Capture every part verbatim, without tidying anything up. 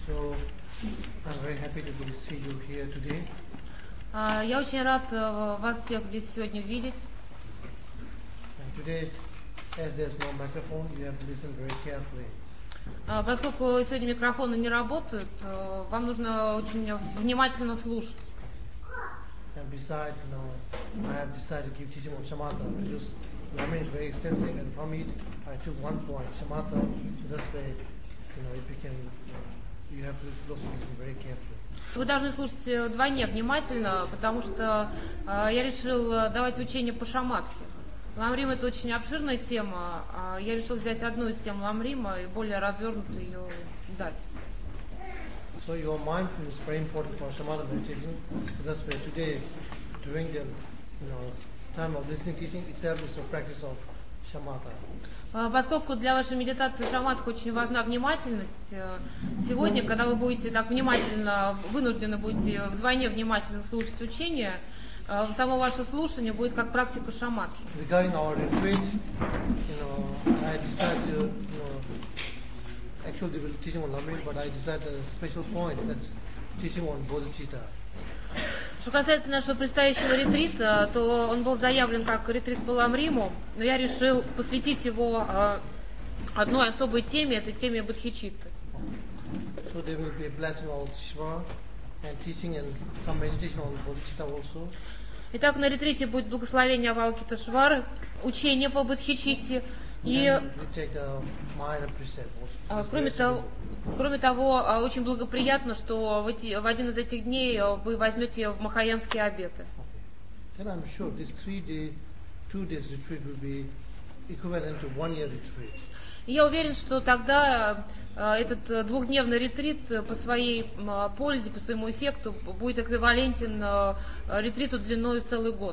So, I'm very happy to see you here today. Uh, я очень рад uh, вас всех здесь сегодня видеть. And today, as there's no microphone, you have to listen very carefully. Uh, поскольку сегодня микрофоны не работают, uh, вам нужно очень внимательно слушать. And besides, you know, I have decided to give teaching on shamatha because Lamrim is very extensive, and from it, I took one point, shamatha. So that's why, you know, it became. You know, you have to also listen very carefully. Вы должны слушать вдвойне внимательно, потому что uh, я решил давать учение по шаматхе. Ламрим — это очень обширная тема. Uh, я решил взять одну из тем Ламрима и более развернуто ее дать. So your mindfulness is very important for shamatha meditation. So that's why today, during the, you know, time of listening teaching, itself is a practice of shamatha. Поскольку для вашей медитации шаматха очень важна внимательность, сегодня, когда вы будете так внимательно, вынуждены будете вдвойне внимательно слушать учение, само ваше слушание будет как практика шаматхи. Regarding our retreat, you know, I decided to, you know, actually they will teaching on Lamrim, but I decided a special point, that's teaching on bodhicitta. Что касается нашего предстоящего ретрита, то он был заявлен как ретрит по Ламриму, но я решил посвятить его э, одной особой теме, этой теме бодхичитты. So there will be a blessing of Shiva and teaching and some meditation on bodhicitta also. Итак, на ретрите будет благословение Авалокитешвары, учение по бодхичитте. И, кроме того, кроме того, очень благоприятно, что в, эти, в один из этих дней вы возьмете в Махаянские обеты. И я уверен, что тогда этот двухдневный ретрит по своей пользе, по своему эффекту будет эквивалентен ретриту длиной в целый год.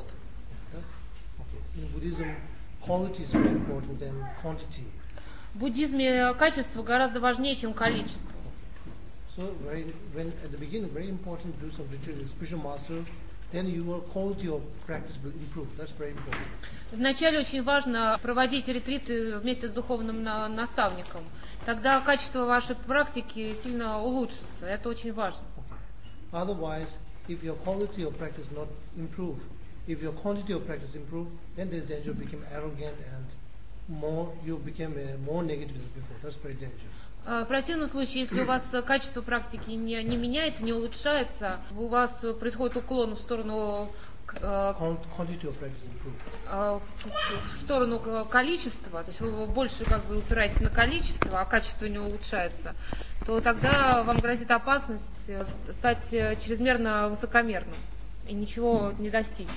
Quality is very important than quantity. В буддизме качество гораздо важнее, чем количество. So very, when at the beginning, very important to do some retreat with spiritual master, then your quality of practice will improve. That's very important. Вначале очень важно проводить ретриты вместе с духовным наставником. Тогда качество вашей практики сильно улучшится. Это очень важно. Otherwise, if your quality of practice not improve, if your quantity of practice improve, then there's danger of becoming arrogant and more you become uh, more negative than before. That's very dangerous. В противном случае, если у вас качество практики не, не меняется, не улучшается, у вас происходит уклон в сторону quantity of practice improve. в сторону количества, то есть вы больше как бы упираетесь на количество, а качество не улучшается, то тогда вам грозит опасность стать чрезмерно высокомерным и ничего не достичь.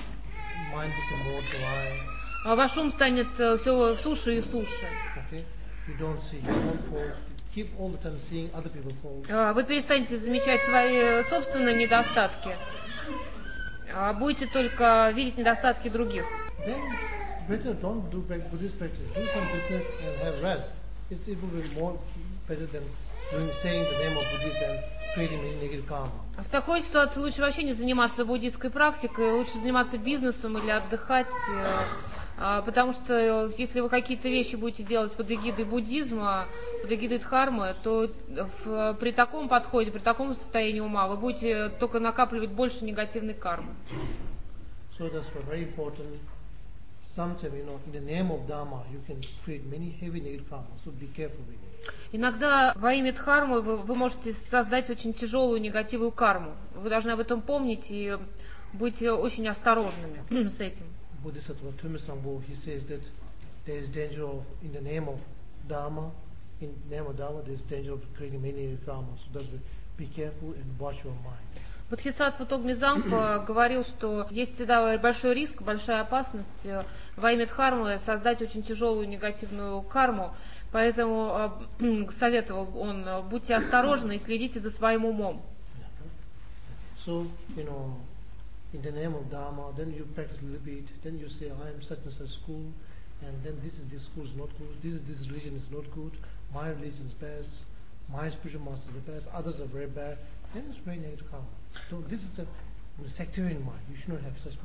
А ваш ум станет все суше и суше. Okay. You don't see your own faults. You keep all the time seeing other people's faults. Вы перестанете замечать свои собственные недостатки, а будете только видеть недостатки других. Then better don't do Buddhist practice. Do some business and have rest. It's, it will be more better than doing saying the name of Buddhist and creating negative karma. В такой ситуации лучше вообще не заниматься буддийской практикой, лучше заниматься бизнесом или отдыхать, потому что если вы какие-то вещи будете делать под эгидой буддизма, под эгидой дхармы, то в, при таком подходе, при таком состоянии ума вы будете только накапливать больше негативной кармы. So that's very important. Sometimes, you know, in the name of Dharma, you can create many heavy negative karma. So be careful with it. Иногда во имя дхармы вы, вы можете создать очень тяжелую негативную карму. Вы должны об этом помнить и быть очень осторожными с этим. Bodhisattva Tumisangbo, he says that there is danger of, in the name of Dharma, in the name of Dharma, there is danger of creating many negative karma. So that's be careful and watch your mind. Бодхисаттва Тогмизампа говорил, что есть всегда большой риск, большая опасность во имя дхармы создать очень тяжелую негативную карму, поэтому советовал он: будьте осторожны и следите за своим умом. So, you know, in the name of Dharma, then you practice a little bit, then you say, I am such and such school, and then this is this school is not good, this is this religion is not good, my religion is best, my spiritual master is the best, others are very bad, then it's very negative karma. So this is a sectarian mind. You should not have such mind.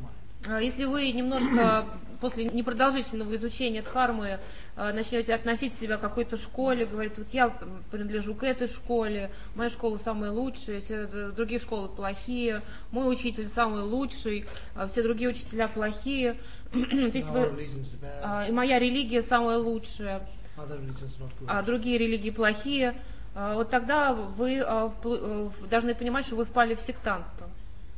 Если вы немножко после непродолжительного изучения дхармы начнете относить себя к какой-то школе, говорить, вот я принадлежу к этой школе, моя школа самая лучшая, все другие школы плохие, мой учитель самый лучший, все другие учителя плохие, если вы, и моя религия самая лучшая, а другие религии плохие, вот тогда вы должны понимать, что вы впали в сектантство.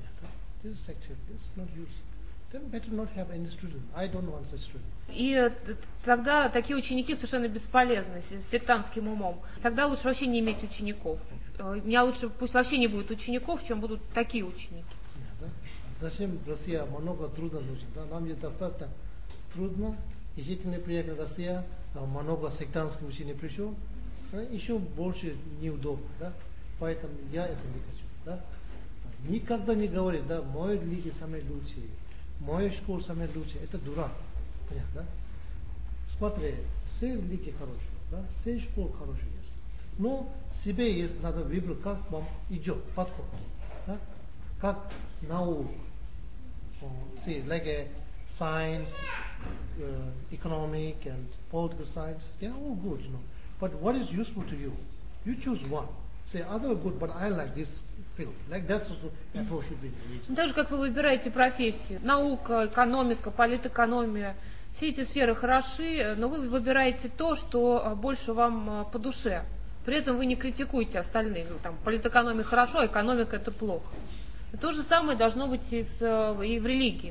И тогда такие ученики совершенно бесполезны с сектантским умом. Тогда лучше вообще не иметь учеников. У меня лучше пусть вообще не будет учеников, чем будут такие ученики. Зачем Россия много труда нужно? Да? Нам же достаточно трудно, действительно приехала Россия, много сектантских учений пришло, еще больше неудобно. Да? Поэтому я это не хочу. Да? Никогда не говорит, да, моя религия самая лучшая, моя школа самая лучшая. Это дурак. Понятно, да? Смотри, все религии хорошие, да? Все школы хорошие есть. Но себе есть, надо выбрать, как вам идет подход. Да? Как наука. See, like a science, uh, economic and political science, they are all good, you know. But what is useful to you? You choose one. Say, other are good, but I like this field. Like that's also approach should be religion. Так же, как вы выбираете профессию, наука, экономика, политэкономия, все эти сферы хороши, но вы выбираете то, что больше вам по душе. При этом вы не критикуете остальных. Там, политэкономия хорошо, а экономика это плохо. И то же самое должно быть и, с, и в религии.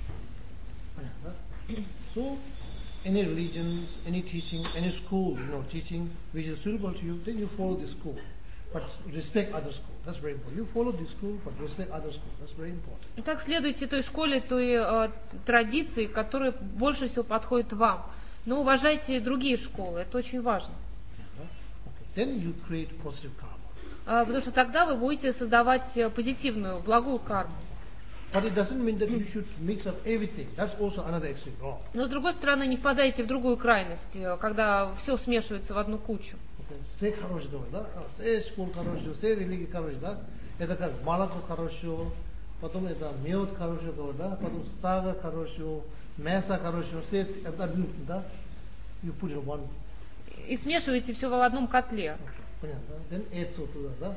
So, any religions, any teaching, any school, you know, teaching which is suitable to you, then you follow the school. But respect other school. That's very important. You follow the school, but respect other school. That's very important. Итак, следуйте той школе, той э, традиции, которая больше всего подходит вам. Но уважайте другие школы. Это очень важно. Okay. Then you create positive karma. Потому что тогда вы будете создавать позитивную, благую карму. But it doesn't mean that you should mix up everything. That's also another extreme. Wrong. Но с другой стороны, не впадайте в другую крайность, когда все смешивается в одну кучу. Все хорошие говорят, да? Все школы хорошие, все религии хорошие, да? Это как молоко хорошее, потом это мед хороший говорят, да? Потом сага хорошее, мясо хорошее, все одни, да? You put it in one. И смешиваете все в одном котле. Понятно, да? Then add so туда, да?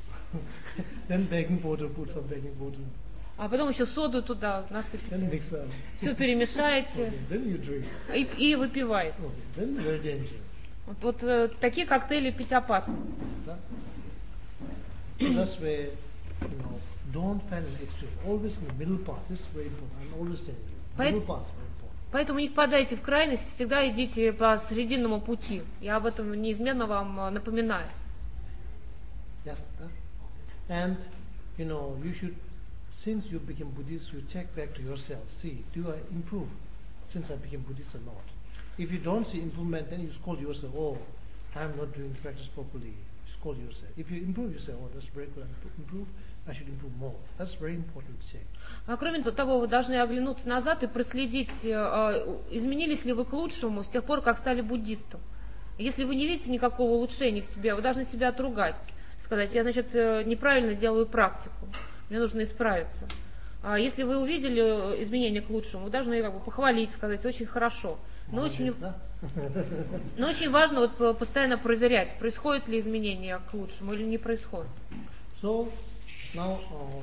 Then baking powder, put some baking powder. А потом еще соду туда насыпите. Then mix up. Все перемешаете. Okay. Then you drink. И, и выпиваете. Okay. Then very dangerous. Вот, вот э, такие коктейли пить опасно. Да? So that's where, you know, don't fall in extreme. Always in the middle path. This is very important. I'm always telling you. Middle path is very important. Поэтому не впадайте в крайность, всегда идите по срединному пути. Я об этом неизменно вам напоминаю. Yes, да? And, you know, you should, since you became Buddhist, you check back to yourself. See, do I improve since I became Buddhist or not? If you don't see improvement, then you scold yourself, oh, I'm not doing practice properly. You scold yourself. If you improve, you say, oh, that's very good, I improve, I should improve more. That's very important to check. А кроме того, вы должны оглянуться назад и проследить, изменились ли вы к лучшему с тех пор, как стали буддистом. Если вы не видите никакого улучшения в себе, вы должны себя отругать. Сказать, я, значит, неправильно делаю практику, мне нужно исправиться. А если вы увидели изменения к лучшему, вы должны как бы похвалить, сказать, очень хорошо. Но очень, но очень важно вот постоянно проверять, происходит ли изменения к лучшему или не происходит. So, now, uh,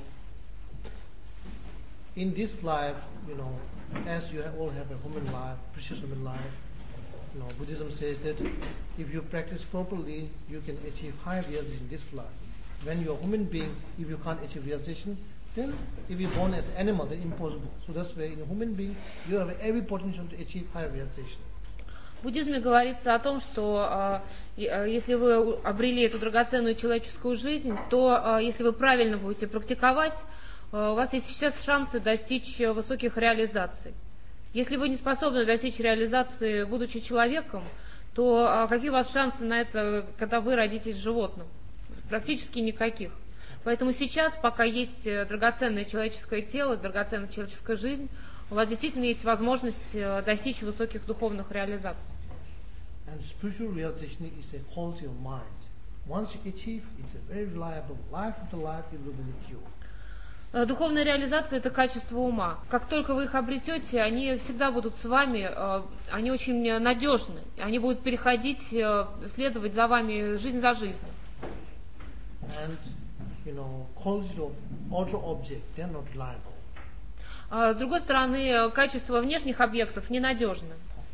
in this life, you know, as you have, all have a human life, precious human life, you know, Buddhism says that if you practice properly, you can achieve high realization in this life. When you are a human being, if you can't achieve realization, then if you're born as an animal, then impossible. So that's why in a human being, you have every potential to achieve high realization. В буддизме говорится о том, что э, если вы обрели эту драгоценную человеческую жизнь, то э, если вы правильно будете практиковать, э, у вас есть сейчас шансы достичь высоких реализаций. Если вы не способны достичь реализации, будучи человеком, то э, какие у вас шансы на это, когда вы родитесь животным? Практически никаких. Поэтому сейчас, пока есть драгоценное человеческое тело, драгоценная человеческая жизнь, у вас действительно есть возможность достичь высоких духовных реализаций. And spiritual realization is a quality of mind. Once you achieve, it's a very reliable life after life it will be with you. Э, Духовная реализация – это качество ума. Как только вы их обретете, они всегда будут с вами, э, они очень надежны, они будут переходить, э, следовать за вами жизнь за жизнью. And, you know, quality of outer object, they are not reliable. А с другой стороны, э, качество внешних объектов ненадежно.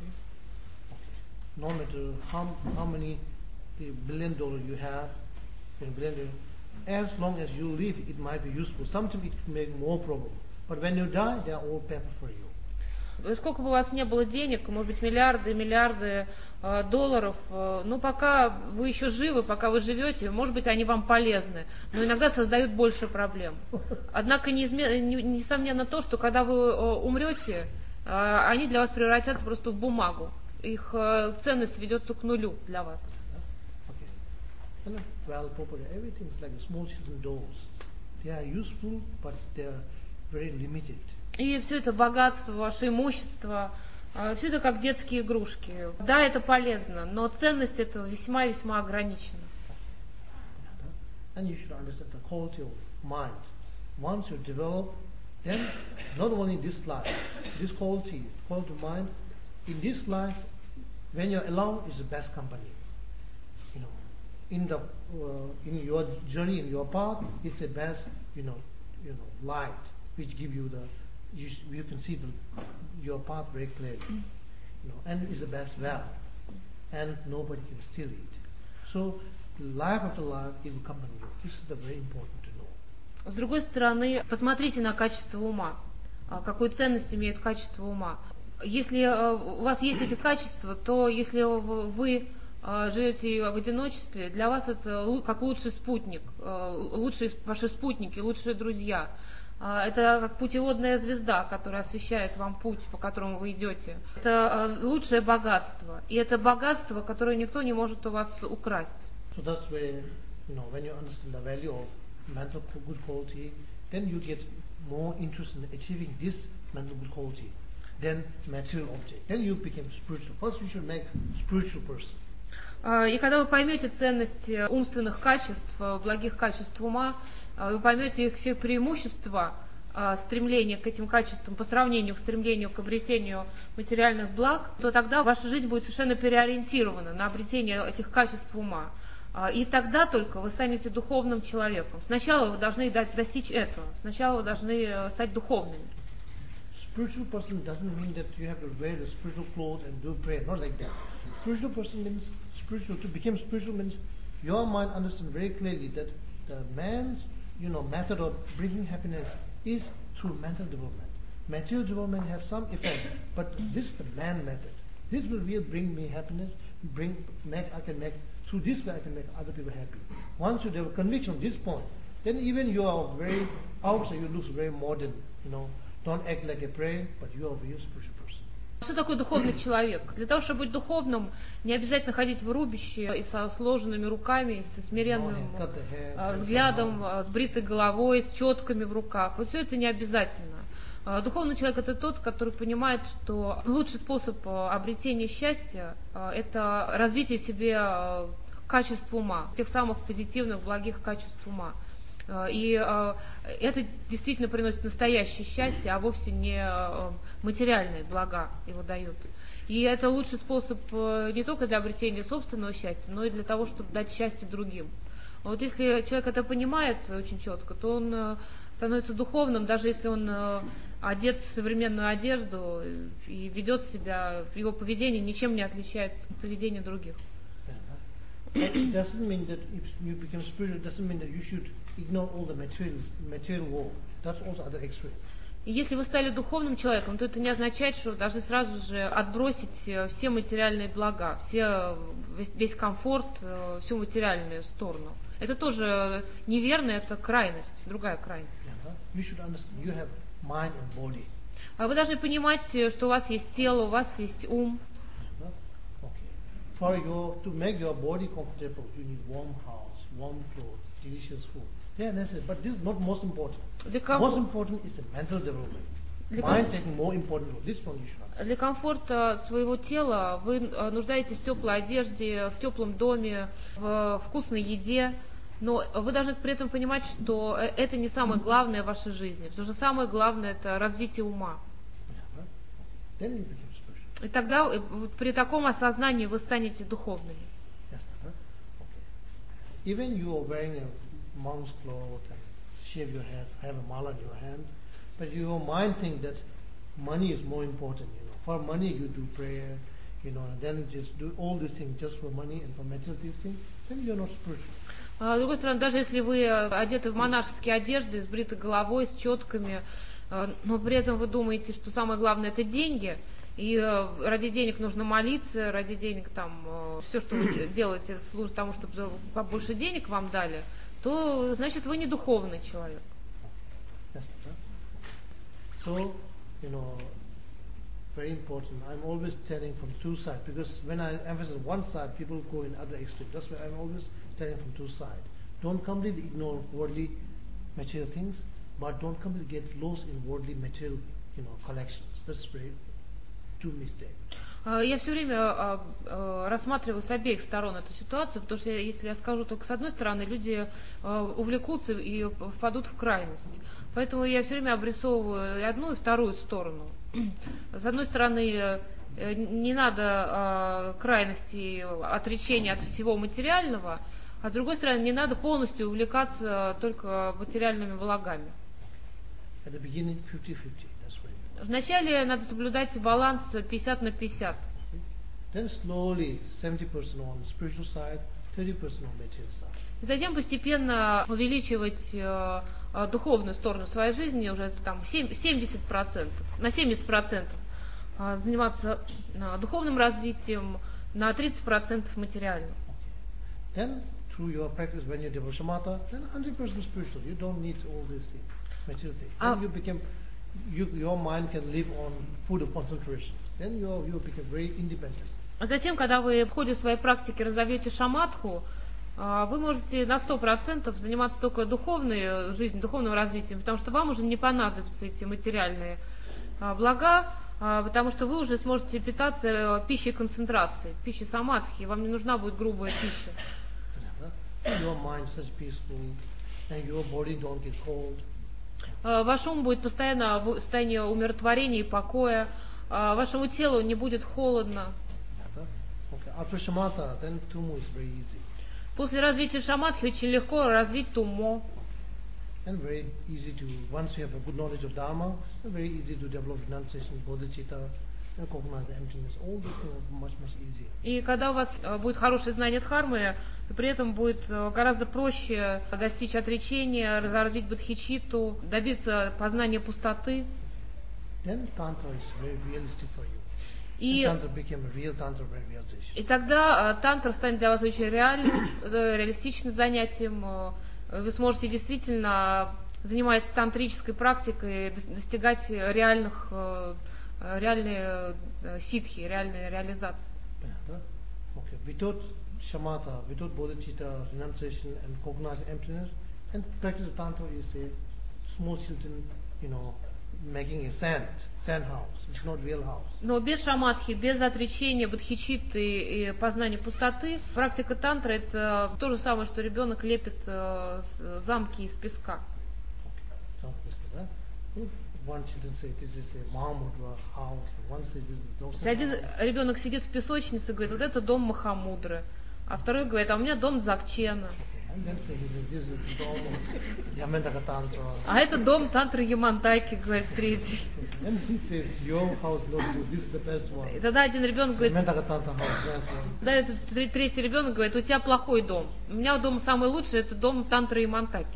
No matter how, how many uh, billion dollars you have, you know, billion, as long as you live, it might be useful. Sometimes it can make more problem. But when you die, they are all paper for you. Сколько бы у вас не было денег, может быть, миллиарды, миллиарды э, долларов, э, ну, пока вы еще живы, пока вы живете, может быть, они вам полезны, но иногда создают больше проблем. Однако, неизме- не- несомненно то, что когда вы э, умрете, э, они для вас превратятся просто в бумагу. Их э, ценность ведется к нулю для вас. Okay. And well, property, everything is like a small children dolls. They are useful, but they are very limited. И все это богатство, ваше имущество, все это как детские игрушки. Да, это полезно, но ценность этого весьма-весьма ограничена. And you should understand the quality of mind. Once you develop, then not only this life, this quality, quality of mind, in this life, when you're alone, is the best company. You know, in the uh, in your journey, in your path, it's the best, you know, you know, light which give you the you, you can see the, your path very clearly. You know, and is the best well, and nobody can steal it. So, life after life, it will come and go. This is the very important to know. С другой стороны, посмотрите на качество ума. Какую ценность имеет качество ума. Если у вас есть эти качества, то если вы живете в одиночестве, для вас это как лучший спутник, лучшие ваши спутники, лучшие друзья. Это как путеводная звезда, которая освещает вам путь, по которому вы идете. Это лучшее богатство. И это богатство, которое никто не может у вас украсть. So that's where, you know, when you understand the value of mental good quality, then you get more interest in achieving this mental good quality than material object. Then you become spiritual. First you should make spiritual person. И когда вы поймете ценность умственных качеств, благих качеств ума, вы поймете их все преимущества, стремления к этим качествам по сравнению к стремлению к обретению материальных благ, то тогда ваша жизнь будет совершенно переориентирована на обретение этих качеств ума. И тогда только вы станете духовным человеком. Сначала вы должны достичь этого. Сначала вы должны стать духовными. Spiritual person doesn't mean that you have to wear the spiritual clothes and do prayer. Not like that. Spiritual person means spiritual. To become spiritual means your mind understands very clearly that the man's, you know, method of bringing happiness is through mental development. Material development have some effect, but this is the man method. This will really bring me happiness. Bring, make I can make through this way I can make other people happy. Once you have conviction on this point, then even you are very outside. You look very modern. You know, don't act like a prayer, but you are a real spiritual person. Что такое духовный человек? Для того, чтобы быть духовным, не обязательно ходить в рубище и со сложенными руками, со смиренным взглядом, с бритой головой, с четками в руках. Вот все это не обязательно. Духовный человек – это тот, который понимает, что лучший способ обретения счастья – это развитие в себе качеств ума, тех самых позитивных, благих качеств ума. И э, это действительно приносит настоящее счастье, а вовсе не э, материальные блага его дают. И это лучший способ э, не только для обретения собственного счастья, но и для того, чтобы дать счастье другим. Вот если человек это понимает очень четко, то он э, становится духовным, даже если он э, одет в современную одежду и ведет себя, его поведение ничем не отличается от поведения других. It doesn't mean that if you become spiritual, it doesn't mean that you should ignore all the materials, material world. That's also other extreme. И если вы стали духовным человеком, то это не означает, что вы должны сразу же отбросить все материальные блага, все, весь, весь комфорт, всю материальную сторону. Это тоже неверно, это крайность, другая крайность. You should understand. You have mind and body. А вы должны понимать, что у вас есть тело, у вас есть ум. For your, to make your body comfortable, you need warm house, warm clothes, delicious food. They are necessary, but this is not most important. Most important is the mental development. Mind taking more important role. This one you should understand. Для комфорта своего тела вы нуждаетесь в теплой одежде, в теплом доме, в вкусной еде. Но вы должны при этом понимать, что это не самое главное в вашей жизни, потому что самое главное это развитие ума. Then you become spiritual. И тогда вот при таком осознании вы станете духовными. Yes, huh? Okay. Even you are wearing a monk's cloth and shave your head, have a mala in your hand, but your mind think that money is more important. You know, for money you do prayer, you know, and then just do all these things just for money and for material these things. Then you are not spiritual. А с другой стороны, даже если вы одеты в монашеские одежды, с бритой головой, с четками, но при этом вы думаете, что самое главное это деньги, и ради денег нужно молиться, ради денег там все, что вы делаете, служит тому, чтобы побольше денег вам дали, то значит вы не духовный человек. Yes, sir. So, you know, very important. I'm always telling from two sides because when I emphasize one side, people go in other extreme. That's why I'm always telling from two sides. Don't completely ignore worldly material things, but don't completely get lost in worldly material, you know, collections. That's very two mistakes. Я все время рассматриваю с обеих сторон эту ситуацию, потому что если я скажу только с одной стороны, люди увлекутся и впадут в крайность. Поэтому я все время обрисовываю и одну, и вторую сторону. С одной стороны, не надо крайности отречения от всего материального, а с другой стороны, не надо полностью увлекаться только материальными благами. At the beginning, fifty-fifty. That's right. Вначале надо соблюдать баланс пятьдесят на пятьдесят. Then slowly, seventy percent on the spiritual side, thirty percent on material side. Затем постепенно увеличивать э, духовную сторону своей жизни, уже там семьдесят процентов, на семьдесят процентов э, заниматься э, духовным развитием, на тридцать процентов материальным. Then through your practice, when you develop samatha, then one hundred percent spiritual. You don't need all these things, material things. Then Ah. you become, you, your mind can live on food of concentration. Then you you become very independent. А затем, когда вы в ходе своей практики разовьете шаматху, вы можете на сто процентов заниматься только духовной жизнью, духовным развитием, потому что вам уже не понадобятся эти материальные блага, потому что вы уже сможете питаться пищей концентрации, пищей самадхи, вам не нужна будет грубая пища. Your mind is such peaceful, and your body don't get cold. Ваш ум будет постоянно в состоянии умиротворения и покоя, вашему телу не будет холодно. Okay. After shamatha, then tumu is very easy. После развития шаматхи очень легко развить тумо. And very easy to, once you have a good knowledge of Dharma, very easy to develop renunciation, bodhicitta, and cognize the emptiness. All these things are much, much easier. И когда у вас будет хорошее знание дхармы, при этом будет гораздо проще достичь отречения, развить бодхичитту, добиться познания пустоты. Then tantra is very realistic for you. И, tantra became a real tantra realization. и тогда тантра станет для вас очень реальным, реалистичным занятием. Вы сможете действительно, занимаясь тантрической практикой, достигать реальных, реальной ситхи, реальной реализации. Okay. Without shamatha, without bodhicitta, renunciation and cognizing emptiness, and practice of tantra is a small children, you know, making a sand, sand house. It's not real house. Но без шаматхи, без отречения, бодхичитты и познания пустоты, практика тантры это то же самое, что ребенок лепит замки из песка. One children say this is a Mahamudra house, one says this is Dosa. Один ребенок сидит в песочнице и говорит, вот это дом Махамудры, а второй говорит, а у меня дом Дзакчена. А это дом Тантры Ямантаки, говорит третий. И тогда один ребенок говорит, да, этот третий ребенок говорит, у тебя плохой дом. У меня дом самый лучший, это дом Тантры Ямантаки.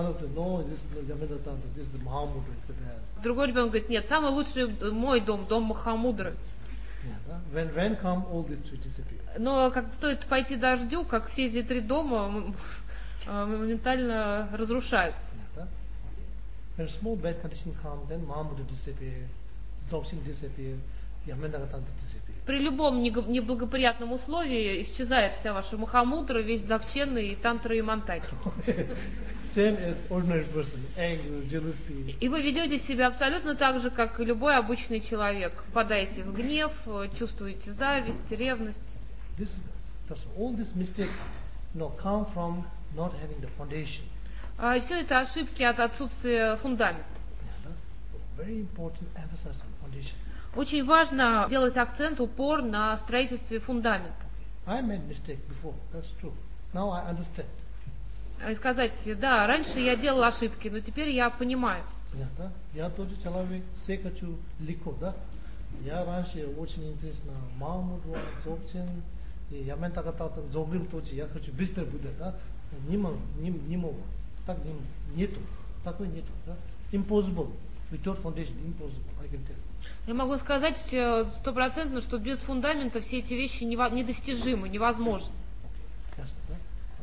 Другой ребенок говорит, нет, самый лучший мой дом, дом Махамудры. When rain come, all these three disappear. Но как стоит пойти дождю, как все эти три дома моментально разрушаются. When small bad condition come, then Mahamudra disappear, Dzogchen disappear, Yamantaka Tantra disappear. При любом неблагоприятном условии исчезает вся ваша Махамудра, весь Дзогчен и Тантра Ямантаки. Same as ordinary person, anger, jealousy. И вы ведете себя абсолютно так же, как и любой обычный человек. Впадаете в гнев, чувствуете зависть, ревность. This, all this mistake, you know, come from not having the foundation. А, все это ошибки от отсутствия фундамента. Yeah, so very important emphasis on foundation. Очень важно делать акцент, упор на строительстве фундамента. I made mistake before, that's true. Now I understand. И сказать, да, раньше я делал ошибки, но теперь я понимаю. Yeah, я тоже человек, все хочу легко, да? Я раньше очень интересно Махамудру, Dzogchen, и я мен так так Dzogchen тоже, я хочу быстро будет, да? Не могу, не, не могу. Так не, нету, такой нету, да? Impossible. Without foundation, impossible, I can tell. Я могу сказать стопроцентно, что без фундамента все эти вещи недостижимы, невозможны. Yes, right?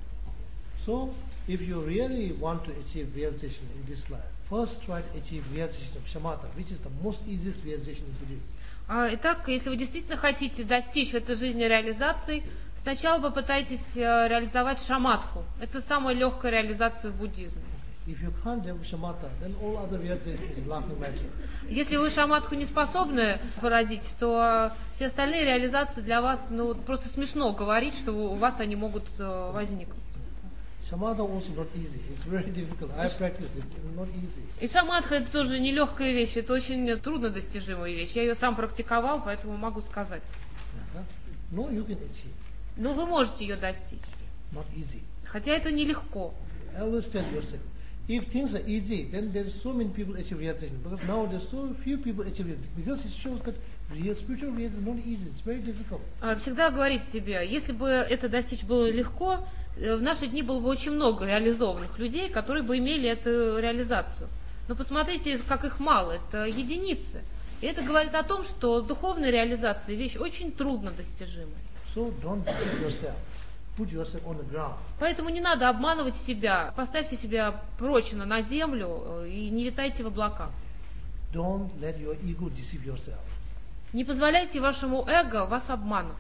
So, if you really want to achieve realization in this life, first try to achieve realization of shamatha, which is the most easiest realization in Buddhism. Итак, если вы действительно хотите достичь в этой жизни реализации, сначала попытайтесь реализовать шаматху. Это самая легкая реализация в буддизме. If you can't have shamatha, then all other realization is laughing matter. Если вы шаматху не способны породить, то все остальные реализации для вас, ну, просто смешно говорить, что у вас они могут возникнуть. Shamatha also not easy. It's very difficult. I practice it. It's not easy. И шаматха это тоже нелегкая вещь, это очень труднодостижимая вещь. Я ее сам практиковал, поэтому могу сказать. No, you can achieve. Но вы можете ее достичь. Not easy. Хотя это нелегко. Always tell yourself, if things are easy, then there are so many people achieve realization. Because now there are so few people achieve realization. Because it shows that real spiritual realization is not easy. It's very difficult. Всегда говорить себе, если бы это достичь было легко, в наши дни было бы очень много реализованных людей, которые бы имели эту реализацию. Но посмотрите, как их мало, это единицы. И это говорит о том, что духовная реализация вещь очень трудно достижимая. So don't deceive yourself. Put yourself on the ground. Поэтому не надо обманывать себя. Поставьте себя прочно на землю и не летайте в облаках. Don't let your ego deceive yourself. Не позволяйте вашему эго вас обманывать.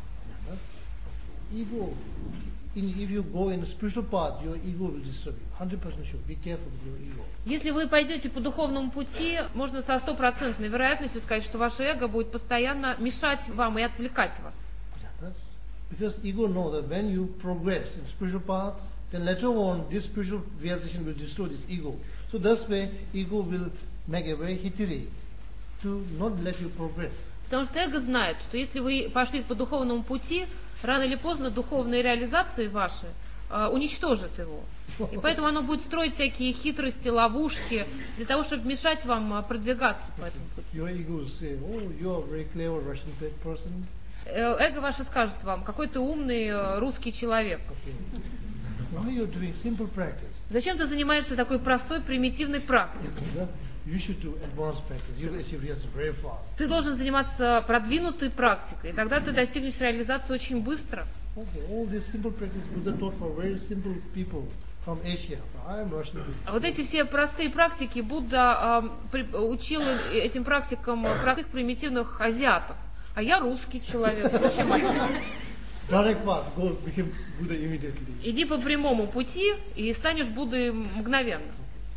Ego. If you go in a spiritual path, your ego will disturb you. one hundred percent sure. Be careful with your ego. Если вы пойдете по духовному пути, можно со стопроцентной вероятностью сказать, что ваше эго будет постоянно мешать вам и отвлекать вас. Because ego knows that when you progress in spiritual path, then later on this spiritual realization will destroy this ego. So this way, ego will make a very hitiri to not let you progress. Потому что эго знает, что если вы пошли по духовному пути, рано или поздно духовные реализации ваши э, уничтожат его. И поэтому оно будет строить всякие хитрости, ловушки, для того, чтобы мешать вам продвигаться по этому пути. Your ego will say, oh, you are a very clever Russian person. Эго ваше скажет вам, какой ты умный русский человек. Why you're doing simple practice? Зачем ты занимаешься такой простой, примитивной практикой? You should do advanced practice. You will achieve realization very fast. Ты должен заниматься продвинутой практикой, и тогда ты достигнешь реализации очень быстро. Okay, all this simple practice Buddha taught for very simple people from Asia. I am Russian. А вот эти все простые практики Будда э, при, учил этим практикам простых, примитивных азиатов. А я русский человек. Зачем это? Direct path, go become Buddha immediately. Иди по прямому пути и станешь Буддой мгновенно.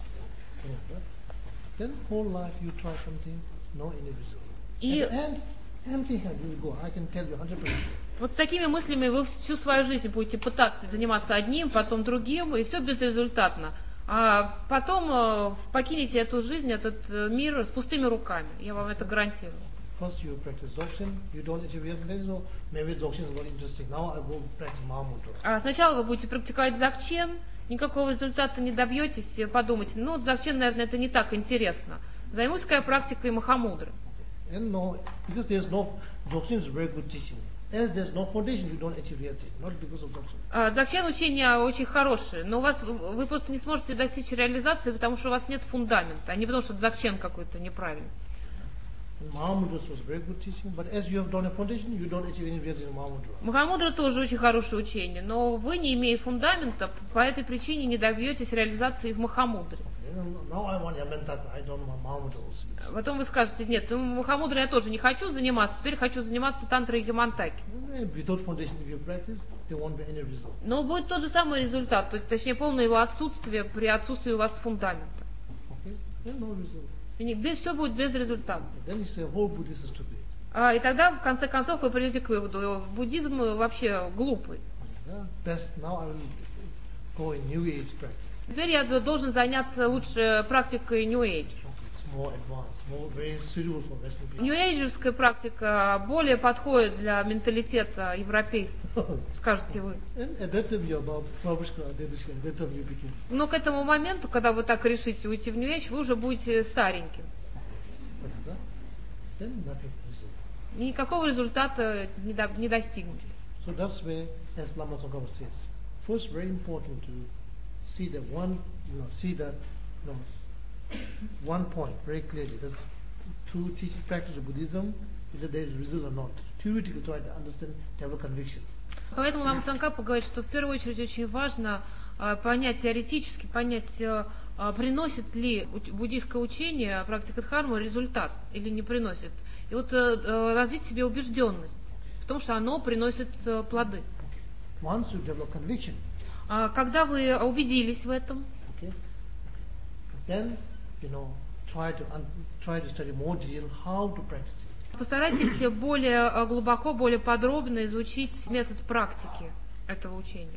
Then whole life you try something, no any result. И At the end, empty hand you will go. I can tell you one hundred percent. вот с такими мыслями вы всю свою жизнь будете пытаться заниматься одним, потом другим, и все безрезультатно. А потом э, покинете эту жизнь, этот мир с пустыми руками. Я вам это гарантирую. First you practice Dzogchen, you don't achieve realization, so maybe Dzogchen is not interesting. Now I go practice Mahamudra. А сначала вы будете практиковать Dzogchen, никакого результата не добьетесь, подумайте, ну, Dzogchen, наверное, это не так интересно. Займусь-ка я практикой Махамудры. And no, because there's no, Dzogchen is very good teaching. As there's no foundation, you don't achieve realization, not because of Dzogchen. Dzogchen учение очень хорошее, но у вас, вы просто не сможете достичь реализации, потому что у вас нет фундамента, а не потому что Dzogchen какой-то неправильный. Mahamudra was very good teaching, but as you have done a foundation, you don't achieve any realization in Mahamudra. Махамудра тоже очень хорошее учение, но вы, не имея фундамента, по этой причине не добьетесь реализации в Махамудре. Now I want Yamantaka, I don't want Mahamudra also. Потом вы скажете, нет, Махамудрой я тоже не хочу заниматься, теперь хочу заниматься тантрой Ямантаки. Without foundation, if you practice, there won't be any result. Но будет тот же самый результат, то, точнее полное его отсутствие при отсутствии у вас фундамента. Okay? Then no result. И без, все будет без результата. Then you say, whole Buddhist is stupid. А, и тогда, в конце концов, вы придете к выводу, буддизм вообще глупый. Best now I will go in New Age practice. Теперь я должен заняться лучше практикой New Age. It's more advanced, more very suitable for Western people. New Age-евская практика более подходит для менталитета европейцев, скажете вы. And at that time you're about babushka, dedushka, at that time you became. Но к этому моменту, когда вы так решите уйти в New Age, вы уже будете стареньким. Then nothing results. И никакого результата не, до, не достигнете. So that's where, as Lama Tsongkhapa says, first very important to see that one, you know, see that, you know, one point very clearly. That's to teach practice of Buddhism is that there is result or not. Theoretically try to understand, develop conviction. Поэтому Лама Цангкапа говорит, что в первую очередь очень важно а, понять теоретически, понять, а, приносит ли буддийское учение, практика дхармы, результат или не приносит. И вот а, развить в себе убежденность в том, что оно приносит а, плоды. Once you develop conviction, а, когда вы убедились в этом, okay, then you know try to un- try to study more detail how to practice it. Постарайтесь более глубоко, более подробно изучить метод практики этого учения.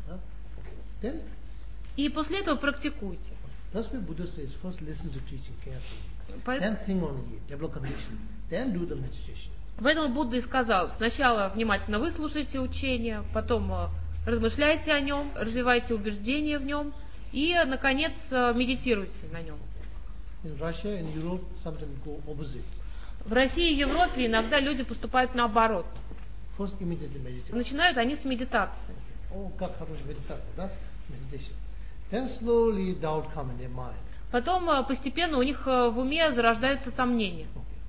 Then, и после этого практикуйте. That's why Buddha says, first listen to teaching carefully, Поэтому, then think on it, develop conviction, then do the meditation. Поэтому Будда и сказал, сначала внимательно выслушайте учение, потом размышляйте о нем, развивайте убеждения в нем и, наконец, медитируйте на нем. In Russia and Europe, sometimes go opposite. В России и Европе иногда люди поступают наоборот. First, immediately meditate. Начинают они с медитации. Oh, как хорошая медитация, да? Meditation. Then slowly doubt come in their mind. Потом постепенно у них в уме зарождаются сомнения.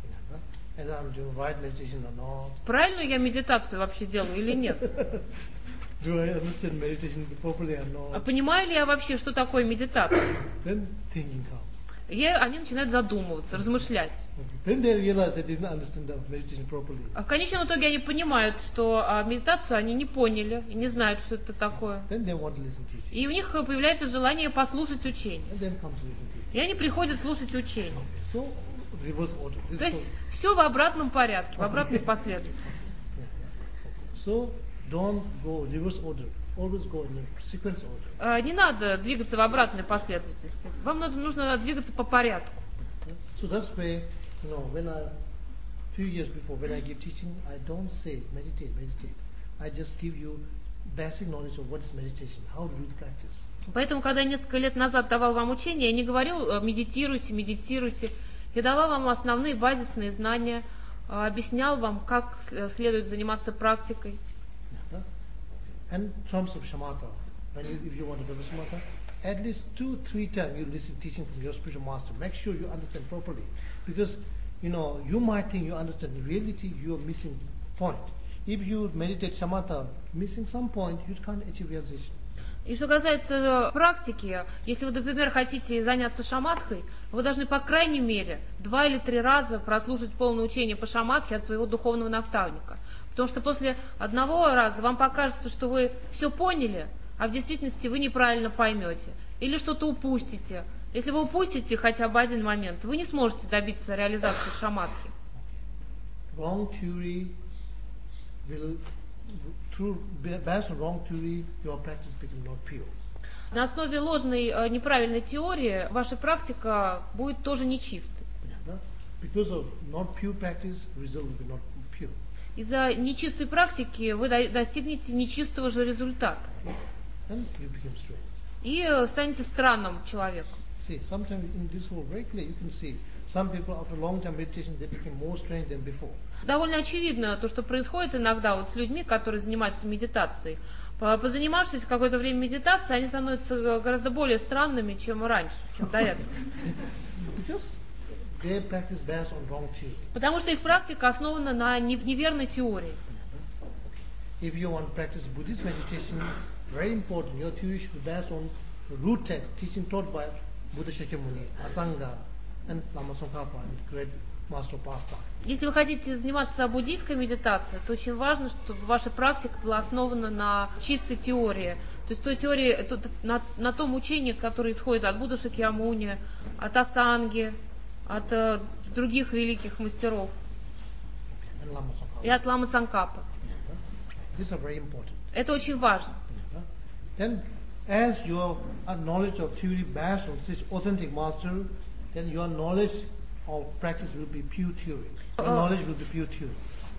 As I'm doing right meditation or not. Правильную я медитацию вообще делаю или нет? Do I understand meditation properly or not? А понимаю ли я вообще, что такое медитация? Then thinking comes. И они начинают задумываться, размышлять. Then they realize that they didn't understand the meditation properly. А в конечном итоге они понимают, что а, медитацию они не поняли и не знают, что это такое. Then they want to listen to teaching. И у них появляется желание послушать учение. And then come to listen to teaching. И они приходят слушать учение. So, reverse order. This То есть все в обратном порядке, в обратной последовательности. So, don't go reverse order. Always go in a sequence order. Не надо двигаться в обратной последовательности. Вам нужно, нужно двигаться по порядку. So that's why, you know, when I, few years before, when I give teaching, I don't say meditate, meditate. I just give you basic knowledge of what is meditation, how to do the practice. Поэтому, когда я несколько лет назад давал вам учение, я не говорил медитируйте, медитируйте. Я давал вам основные базисные знания, объяснял вам, как следует заниматься практикой. And terms of shamatha, when you, if you want to do shamatha, at least two, three times you listen teaching from your spiritual master. Make sure you understand properly, because you know you might think you understand. In reality, you are missing point. If you meditate shamatha, missing some point, you can't achieve realization. И что касается практики, если вы, например, хотите заняться шаматхой, вы должны, по крайней мере, два или три раза прослушать полное учение по шаматхе от своего духовного наставника. Потому что после одного раза вам покажется, что вы все поняли, а в действительности вы неправильно поймете. Или что-то упустите. Если вы упустите хотя бы один момент, вы не сможете добиться реализации шаматхи. Wrong theory will... Through based on wrong theory, your practice becomes not pure. На основе ложной, неправильной теории ваша практика будет тоже нечистой. Because of not pure practice, result will be not pure. Из-за нечистой практики вы достигнете нечистого же результата. And you become strange. И станете странным человеком. See, sometimes in this whole very clear, you can see some people after long time meditation they become more strange than before. Довольно очевидно то, что происходит иногда вот с людьми, которые занимаются медитацией. Позанимавшись какое-то время медитацией, они становятся гораздо более странными, чем раньше, чем до этого. Потому что их практика основана на неверной теории. If you want to practice Buddhist meditation, very important, your theory should be based on the root text, teaching taught by Buddha Shakyamuni, Asanga, and Lama Tsongkhapa, and great master of pastime. Если вы хотите заниматься буддийской медитацией, то очень важно, чтобы ваша практика была основана на чистой теории. То есть той теории, на, на том учении, которое исходит от Будды Шакьямуни, от Асанги, от uh, других великих мастеров. И от Ламы Цангкапы. Это очень важно. Then as your uh, knowledge of theory based on this authentic master, then your knowledge of practice will be pure theory. Your Uh, knowledge will be pure theory.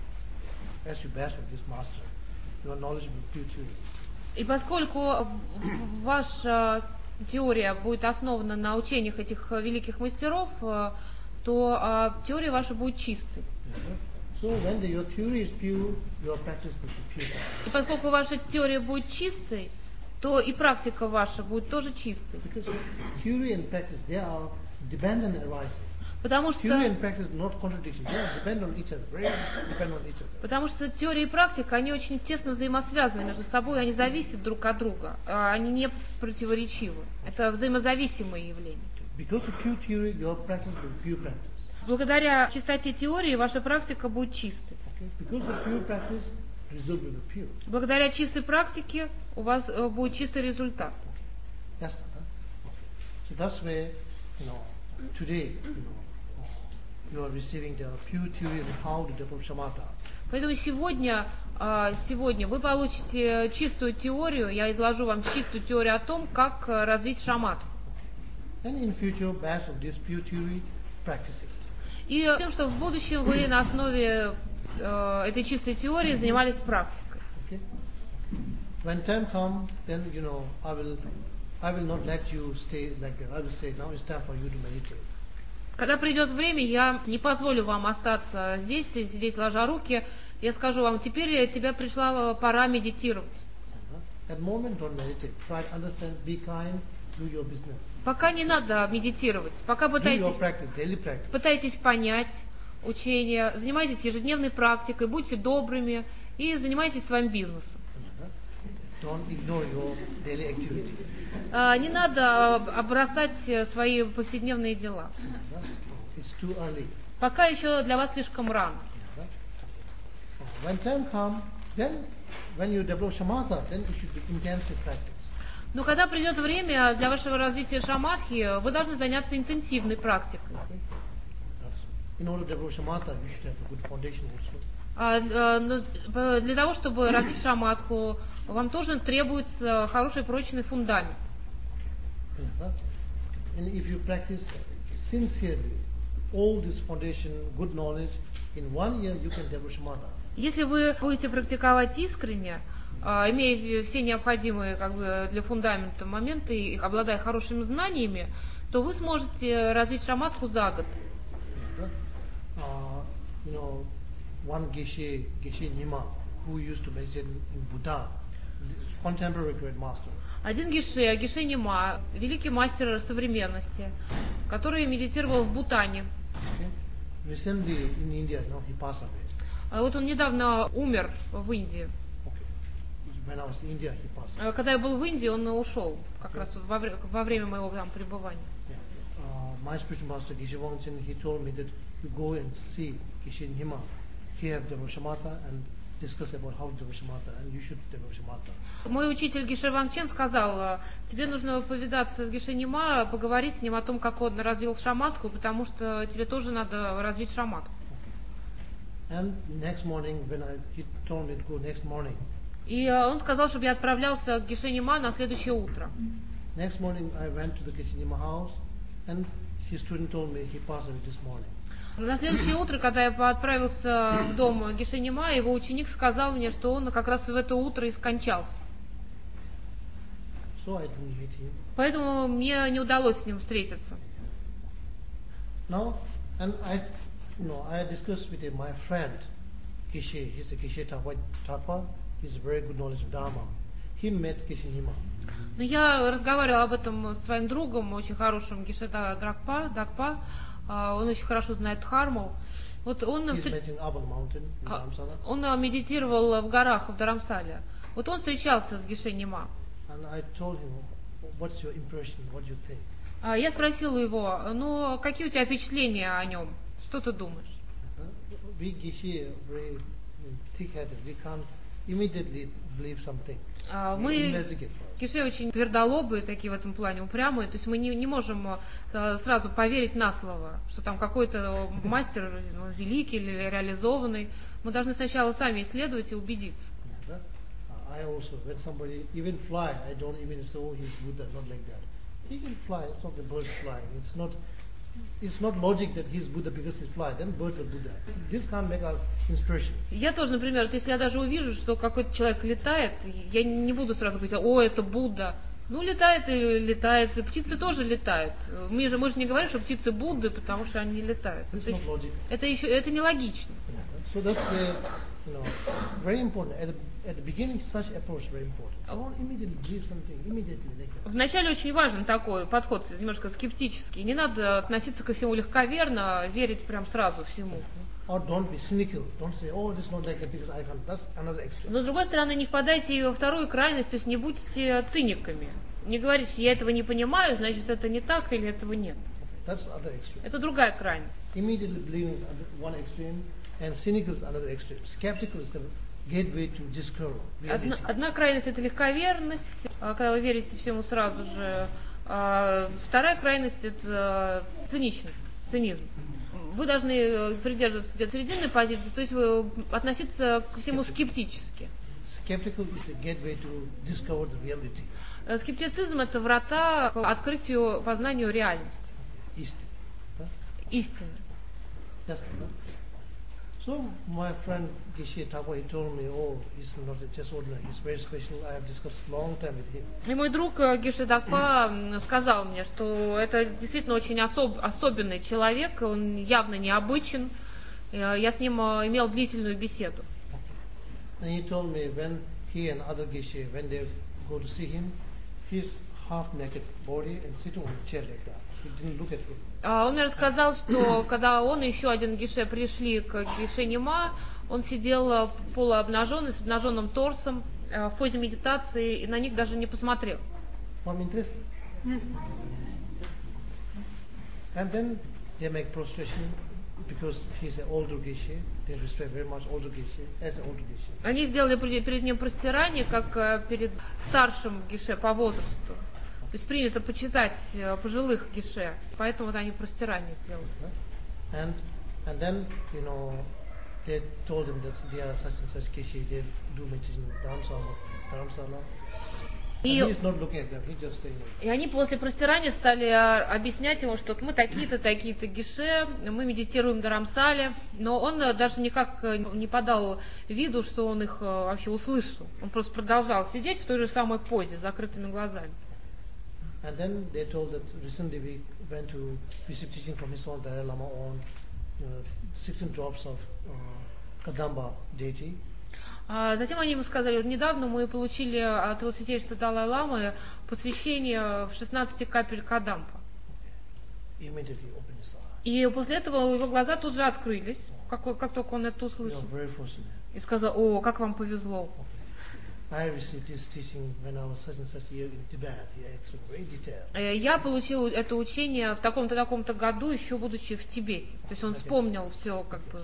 As you base on this master, your knowledge will be pure theory. И поскольку в- ваша теория будет основана на учениях этих э, великих мастеров, э, то э, теория ваша будет чистой. So when the, your theory is pure, your practice will be pure. И поскольку ваша теория будет чистой, то и практика ваша будет тоже чистой. Because theory and practice, they are dependent arising. Потому Theory что, and practice not contradiction. They are depend on each other. Very depend on each other. потому что теория и практика, они очень тесно взаимосвязаны между собой, они зависят друг от друга, а они не противоречивы. Это взаимозависимые явления. Because of pure theory, your practice will be pure practice. Благодаря чистоте теории ваша практика будет чистой. Okay? Because of pure practice, result will be pure. Благодаря чистой практике у вас э, будет чистый результат. Okay. That's that. Huh? Okay. So that's where, you know, today, you know, uh, you are receiving the pure theory on how to develop shamatha. Поэтому сегодня, а, сегодня вы получите чистую теорию, я изложу вам чистую теорию о том, как э, развить шаматху. And in future, based on this pure theory, practice it. И тем, что в будущем вы на основе э, этой чистой теории занимались практикой. Okay? When time comes, then you know I will, I will not let you stay like that. I will say now it's time for you to meditate. Когда придет время, я не позволю вам остаться здесь и сидеть сложа руки. Я скажу вам, теперь тебе пришла пора медитировать. Uh-huh. At moment, don't meditate. Try to understand. Be kind. Do your business. Пока не надо медитировать, пока Do your пытайтесь, practice, daily practice. пытайтесь понять учение, занимайтесь ежедневной практикой, будьте добрыми и занимайтесь своим бизнесом. Uh-huh. Don't ignore your daily activity. А, Не надо бросать свои повседневные дела. Uh-huh. It's too early. Пока еще для вас слишком рано. Uh-huh. When time comes, then when you develop shamatha, then it should be intensive practice. Но когда придет время для вашего развития шаматхи, вы должны заняться интенсивной практикой. Okay? That's, in order to develop shamatha, you should have a good foundation also. А, а, но, п- Для того, чтобы развить шаматху, вам тоже требуется хороший прочный фундамент. Uh-huh. And if you practice sincerely, all this foundation, good knowledge, in one year you can develop shamatha. Если вы будете практиковать искренне, а, имея все необходимые как бы, для фундамента моменты и обладая хорошими знаниями, то вы сможете развить шаматху за год. Uh-huh. Uh, you know, one Geshe, Geshe Nima, who used to meditate in Buddha, contemporary great master. Один Геше, Геше Нима, великий мастер современности, который медитировал в Бутане. Okay? Recently in India, now he passed away. А Вот он недавно умер в Индии. Okay. When I was in India, he passed away. А Когда я был в Индии, он ушел, как раз во, вре- во время моего там пребывания. Yeah. Uh, my spiritual master Geshe Wangchen, he told me that you go and see Geshe Nima. He have developed shamatha and discuss about how to develop shamatha, and you should develop shamatha. Мой учитель Геше Вангчен сказал, тебе нужно повидаться с Геше Нима, поговорить с ним о том, как он развил шаматху, потому что тебе тоже надо развить шаматху. And next morning, when I, he told me to go next morning. И э, он сказал, чтобы я отправлялся к Геше Нима на следующее утро. Next morning, I went to the Geshe Nima house, and his student told me he passed away this morning. На следующее утро, когда я отправился в дом Геше Нима, его ученик сказал мне, что он как раз в это утро и скончался. So I didn't meet him. Поэтому мне не удалось с ним встретиться. Now, and I, you know, I discussed with my friend, Geshe, he's the Geshe Thapa, he's a very good knowledge of Dharma. He met Geshe Nima. Но я разговаривала об этом с своим другом, очень хорошим Геше Дракпа, Дакпа. А, Он очень хорошо знает Дхарму. Вот он, He's встр- mentioned Abal Mountain in а, Dharamsala. он а, медитировал в горах в Dharamsala. Вот он встречался с Геше Нима. And I told him, what's your impression, what do you think? А Я спросила его, ну какие у тебя впечатления о нем? Что ты думаешь? Uh-huh. We Geshe are very thick-headed. We can't immediately believe something. А, We Мы, investigate first. Геше, очень твердолобые такие в этом плане, упрямые. То есть мы не, не можем а, сразу поверить на слово, что там какой-то мастер ну, великий или реализованный. Мы должны сначала сами исследовать и убедиться. Uh-huh. I also, when somebody even fly, I don't even say, oh, he's Buddha, not like that. He can fly. It's not the birds flying. It's not. It's not logic that he's Buddha because he fly. Then birds are Buddha. This can't make us inspiration. Я тоже, например, вот если я даже увижу, что какой-то человек летает, я не буду сразу говорить, о, это Будда. Ну, летает и летает. И птицы тоже летают. Мы же, мы же не говорим, что птицы Будды, потому что они летают. Это, это еще, это нелогично. So that's where, you know, very important. At the, at the beginning, such approach is very important. I won't immediately believe something, immediately like that. Вначале очень важен такой подход, немножко скептический. Не надо относиться ко всему легковерно, верить прям сразу всему. Or don't be cynical. Don't say, oh, this is not like that because I can't. That's another extreme. Но с другой стороны, не впадайте и во вторую крайность, то есть не будьте циниками. Не говорите, я этого не понимаю, значит это не так или этого нет. That's other extreme. Это другая крайность. Immediately believing one extreme and cynical is another extreme. Skeptical is the gateway to discover reality. Одна, одна крайность это легковерность, когда вы верите всему сразу же. А вторая крайность это циничность, цинизм. Вы должны придерживаться где-то срединной позиции, то есть вы относиться к всему скептически. Skeptical is a gateway to discover the reality. Скептицизм это врата к открытию, познанию реальности. Истины. Да? Истины. That's right. So my friend Geshe Thapa, he told me, oh, he's not just ordinary, he's very special. I have discussed long time with him. И мой друг Геше Дакпа сказал мне, что это действительно очень особ, особенный человек, он явно необычен. Я с ним имел длительную беседу. And he told me when he and other Geshe, when they go to see him, his half-naked body and sitting on a chair like that. He didn't look at him. Он мне рассказал, что когда он и еще один Геше пришли к Геше Нима, он сидел полуобнаженный, с обнаженным торсом, в позе медитации, и на них даже не посмотрел. I'm interested. And then they make prostration because he's an older Geshe. They respect very much older Geshe as an older Geshe. Они сделали перед ним простирание, как перед старшим Геше по возрасту. То есть принято почитать пожилых Геше, поэтому вот они простирание сделали. And and then you know they told him that they are such and such Geshe. They do meditation in Dharamsala, Dharamsala. И, и они после простирания стали объяснять ему, что мы такие-то, такие-то Геше, мы медитируем в Dharamsala, но он даже никак не подал виду, что он их вообще услышал. Он просто продолжал сидеть в той же самой позе, с закрытыми глазами. And then they told that recently we went to receive teaching from His Holiness Dalai Lama on you know, sixteen drops of uh, Kadamba deity. А затем они ему сказали, недавно мы получили от его святейшества Далай-ламы посвящение в шестнадцати капель Кадампа. И после этого его глаза тут же открылись, как, как только он это услышал. И сказал, о, как вам повезло. Я получил это учение в таком-то таком-то году, еще будучи в Тибете. То есть он вспомнил все как бы.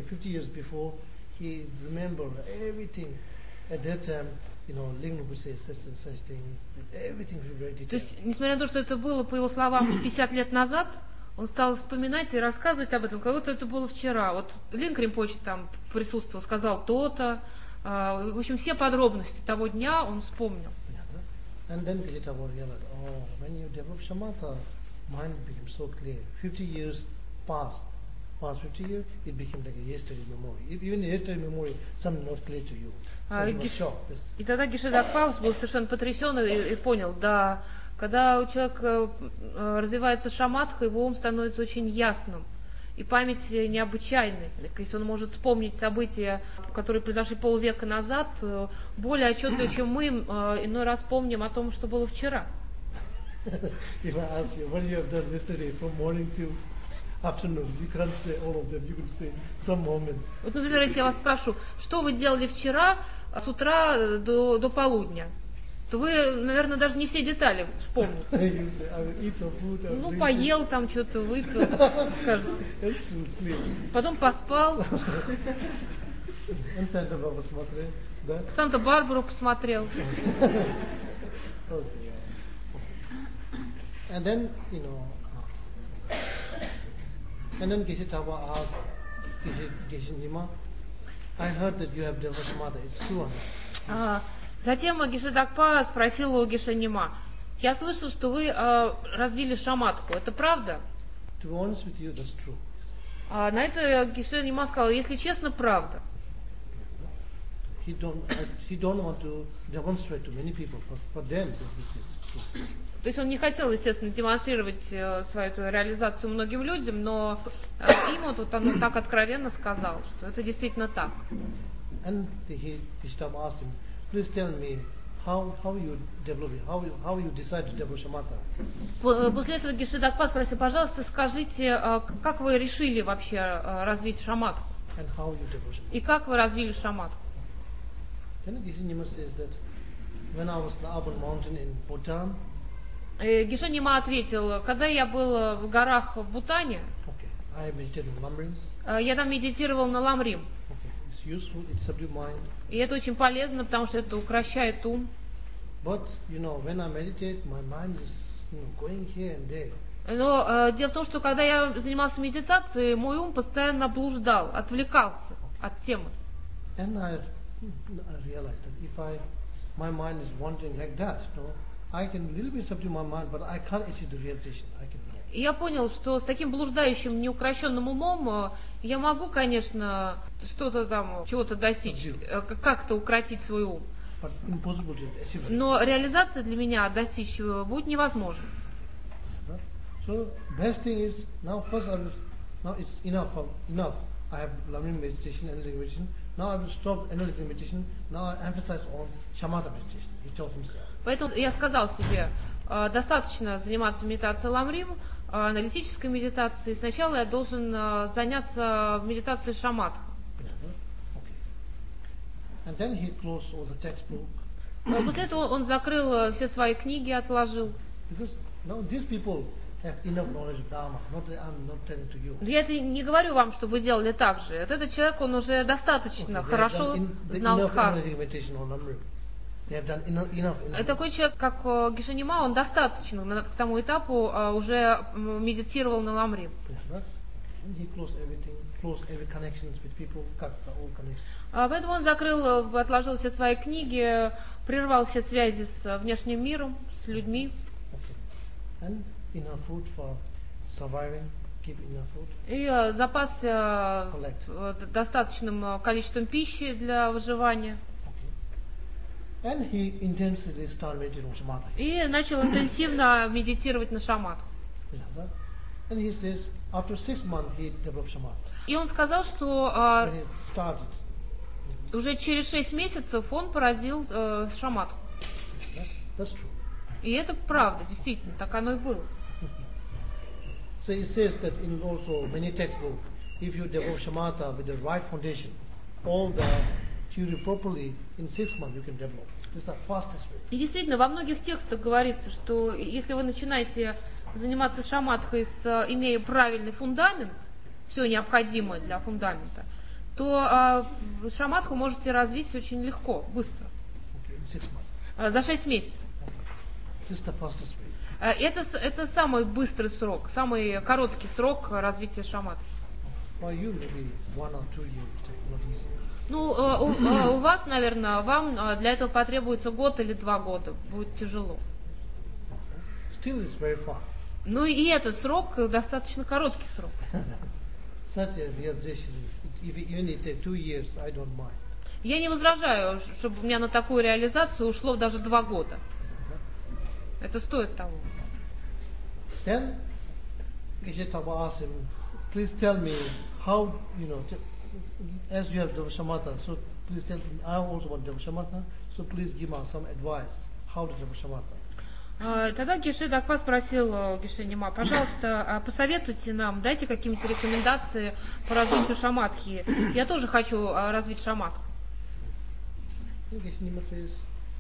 He remembered everything at that time, you know, Lingnu would say such and such thing, everything very detailed. То есть, несмотря на то, что это было, по его словам, пятьдесят лет назад, он стал вспоминать и рассказывать об этом, как будто это было вчера. Вот Линг Ринпоче там присутствовал, сказал то-то. В общем, все подробности того дня он вспомнил. And then Geshe Thapa realized, oh, when you develop shamatha, mind became so clear. Fifty years passed. Past fifty years, it became like a yesterday memory. Even the yesterday memory, something not clear to you. So he was shocked. И тогда Геше Дакпа был совершенно потрясен и, и понял, да, когда у человека развивается шаматха, его ум становится очень ясным. И память необычайной. Если он может вспомнить события, которые произошли полвека назад, более отчетливо, чем мы иной раз помним о том, что было вчера. If I ask you, what you have done yesterday from morning till afternoon, you can't say all of them, you can say some moment. Вот, например, если я вас спрошу, что вы делали вчера с утра до, до полудня, то вы, наверное, даже не все детали вспомните. Ну, поел там, что-то выпил, кажется. Потом поспал. Санта-Барбару посмотрел. And then, you know, and then Geshe Thapa asked Geshe Nima, I heard that you have developed shamatha. It's true or not? А, Затем Геше Дакпа спросил у Геше Нима: я слышал, что вы э, развили шаматху. Это правда? To be honest with you, that's true. А на это Геше Нима сказал: если честно, правда. He don't, he don't want to demonstrate to many people. For, for them, this is true. То есть он не хотел, естественно, демонстрировать э, свою эту реализацию многим людям, но э, им вот, вот он так откровенно сказал, что это действительно так. And he, Ishtam asked him, please tell me how how you develop it, how you, how you decide to develop shamatha. После этого Геше Дакпа спросил: пожалуйста, скажите, э, как вы решили вообще э, развить шаматху? And how you develop shamatha. И как вы развили шаматху? Then Geshe Nima says that when I was in the Abun mountain in Bhutan. Геше Нима ответил: когда я был в горах в Бутане, okay, I meditated in Lamrim. Я там медитировал на Ламрим. Okay, it's useful, it subdues mind. И это очень полезно, потому что это укращает ум. But you know, when I meditate, my mind is you know, going here and there. Но э, дело в том, что когда я занимался медитацией, мой ум постоянно блуждал, отвлекался от темы. And I, I realized that if I, my mind is wandering like that, you know, I can a little bit subdue my mind, but I can't achieve the realization. I can. И я понял, что с таким блуждающим, неукрощенным умом я могу, конечно, что-то там, чего-то достичь, как-то укротить свой ум. But impossible to achieve. Но реализация для меня достичь будет невозможна. So best thing is now first I will, now it's enough enough. I have Lamrim meditation, analytic meditation. Now I will stop analytic meditation. Now I emphasize on shamatha meditation. He told himself. Поэтому я сказал себе, достаточно заниматься медитацией Ламрим, аналитической медитацией. Сначала я должен заняться медитацией шаматха. And then he closed all the textbook. После этого он закрыл все свои книги, отложил. Because now these people have enough knowledge of Dharma. Not that I'm not telling to you. Я это не говорю вам, чтобы вы делали так же. Этот человек, он уже достаточно Okay, хорошо знал дхарму. Такой человек, как Геше Нима, он достаточно к тому этапу уже медитировал на Ламрим. Поэтому он закрыл, отложил все свои книги, прервал все связи с внешним миром, с людьми. И запасся достаточным количеством пищи для выживания. And he intensely started meditating on shamatha. И начал интенсивно медитировать на шаматху. And he says, after six months he developed shamatha. И он сказал, что When he started, уже через шесть месяцев он поразил э, шаматху. That's true. И это правда, действительно, так оно и было. So it says that in also many textbooks, if you develop shamatha with the right foundation, all the theory properly, in six months you can develop. This is the fastest way. И действительно, во многих текстах говорится, что если вы начинаете заниматься шаматхой, с, имея правильный фундамент, все необходимое для фундамента, то э, шаматху можете развить очень легко, быстро. Okay, in six months. Э, за шесть месяцев. Okay. This is the fastest way. Э, это, это самый быстрый срок, самый короткий срок развития шаматхи. For you, maybe one or two years, not easy. Ну, э, у, э, у вас, наверное, вам для этого потребуется год или два года. Будет тяжело. Still it's very fast. Ну и этот срок достаточно короткий срок. Such a realization, if even it take two years, I don't mind. Я не возражаю, чтобы у меня на такую реализацию ушло даже два года. Это стоит того. Then, Geshe Taba asked him, please tell me how, you know, as you have developed shamatha, so please tell me, I also want to develop shamatha, so please give me some advice, how to develop shamatha. Тогда Геше Дакпа спросил Геше Нима: пожалуйста, посоветуйте нам, дайте какие-нибудь рекомендации по развитию шаматхи. Я тоже хочу развить шаматху. Geshe Nima says,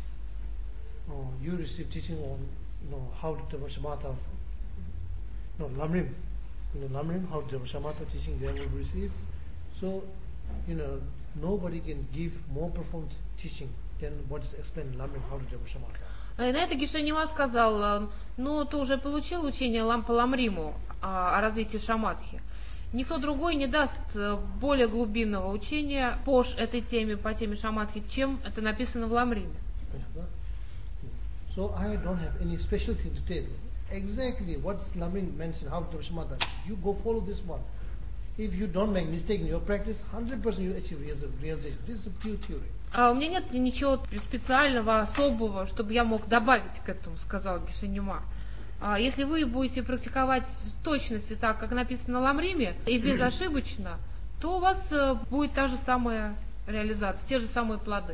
oh, you receive teaching on, you know, how to develop shamatha, no, Lamrim, you know, Lamrim, how to develop shamatha teaching they will receive. So, you know, nobody can give more profound teaching than what is explained in Lamrim, how to develop shamatha. И на это Геше Нима сказал: ну, ты уже получил учение по Ламриму о развитии шаматхи. Никто другой не даст более глубинного учения по этой теме, по теме шаматхи, чем это написано в Ламриме. So I don't have any special thing to tell. Exactly what Lamrim mentioned, how to Shamatha. You go follow this one. If you don't make mistake in your practice, one hundred percent you achieve realization. This is a pure theory. А у меня нет ничего специального, особого, чтобы я мог добавить к этому, сказал Гишенюма. А если вы будете практиковать в точности так, как написано на Ламриме, и безошибочно, то у вас будет та же самая реализация, те же самые плоды.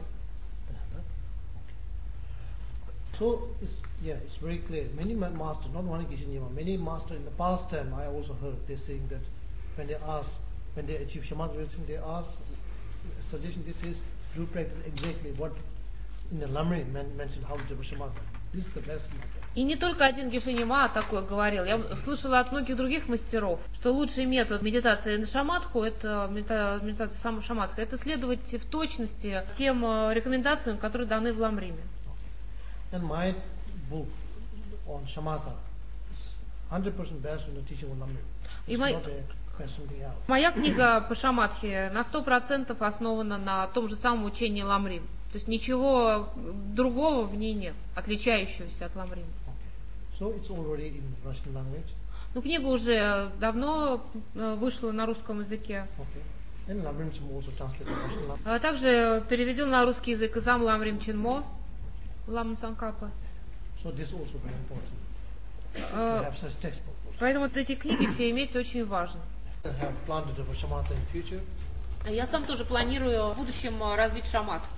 So, it's, yeah, it's very clear. Many masters, not only Gishanyama, many masters in the past time, I also heard they saying that when they ask, when they achieve Shamatha realization, they ask, suggestion this is, do practice exactly what in the Lamrim mentioned, how to do Shamatha. This is the best method. И не только один Гишенюма такое говорил. Я слышала от многих других мастеров, что лучший метод медитации на шаматху, это медитация сам шаматха, это следовать в точности тем рекомендациям, которые даны в Ламриме. And my book on Shamatha is one hundred percent based on the teaching of Lamrim. It's мой... not a something else. Моя книга по шаматхе на сто процентов основана на том же самом учении Ламрим. То есть ничего другого в ней нет, отличающегося от Ламрима. Okay. So it's already in Russian language. Ну, книга уже давно вышла на русском языке. Okay. And Lamrim Chenmo also translated Russian language. А также переведен на русский язык и сам Ламрим Ченмо, Лама Цангкапа. So this also very important. To have such textbook. Поэтому вот эти книги все иметь очень важно. I have planned to do Shamatha in future. Я сам тоже планирую в будущем развить шаматху.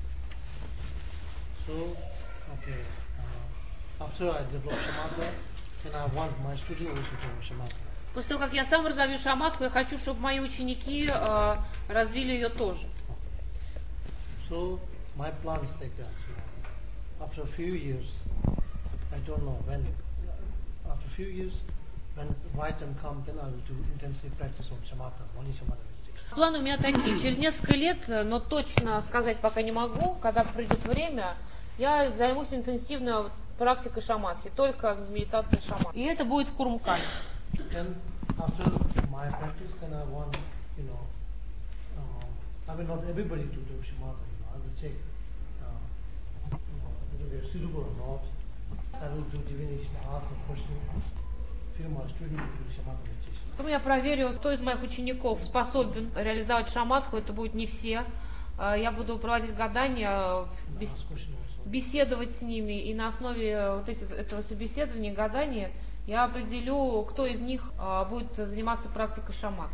So, okay, uh, after I develop Shamatha, then I want my students also to do Shamatha. После того, как я сам разовью шаматху, я хочу, чтобы мои ученики э, развили ее тоже. So, my plan is like that. You know, after a few years, I don't know when, after a few years, when the right time comes, then I will do intensive practice on Shamatha, only Shamatha meditation. Планы у меня такие. Через несколько лет, но точно сказать пока не могу, когда придет время, я займусь интенсивной практикой шаматхи, только медитацией шаматхи. И это будет в Курмкане. Then after my practice, then I want, you know, uh, I will not everybody to do Shamatha. You know, I will check uh, you know, whether they're suitable or not. I will do divination, ask a person, few my students to do Shamatha meditation. Потом я проверю, кто из моих учеников способен реализовать шаматху. Это будет не все. Я буду проводить гадания, беседовать с ними, и на основе вот этих, этого собеседования, гадания, я определю, кто из них будет заниматься практикой шаматхи.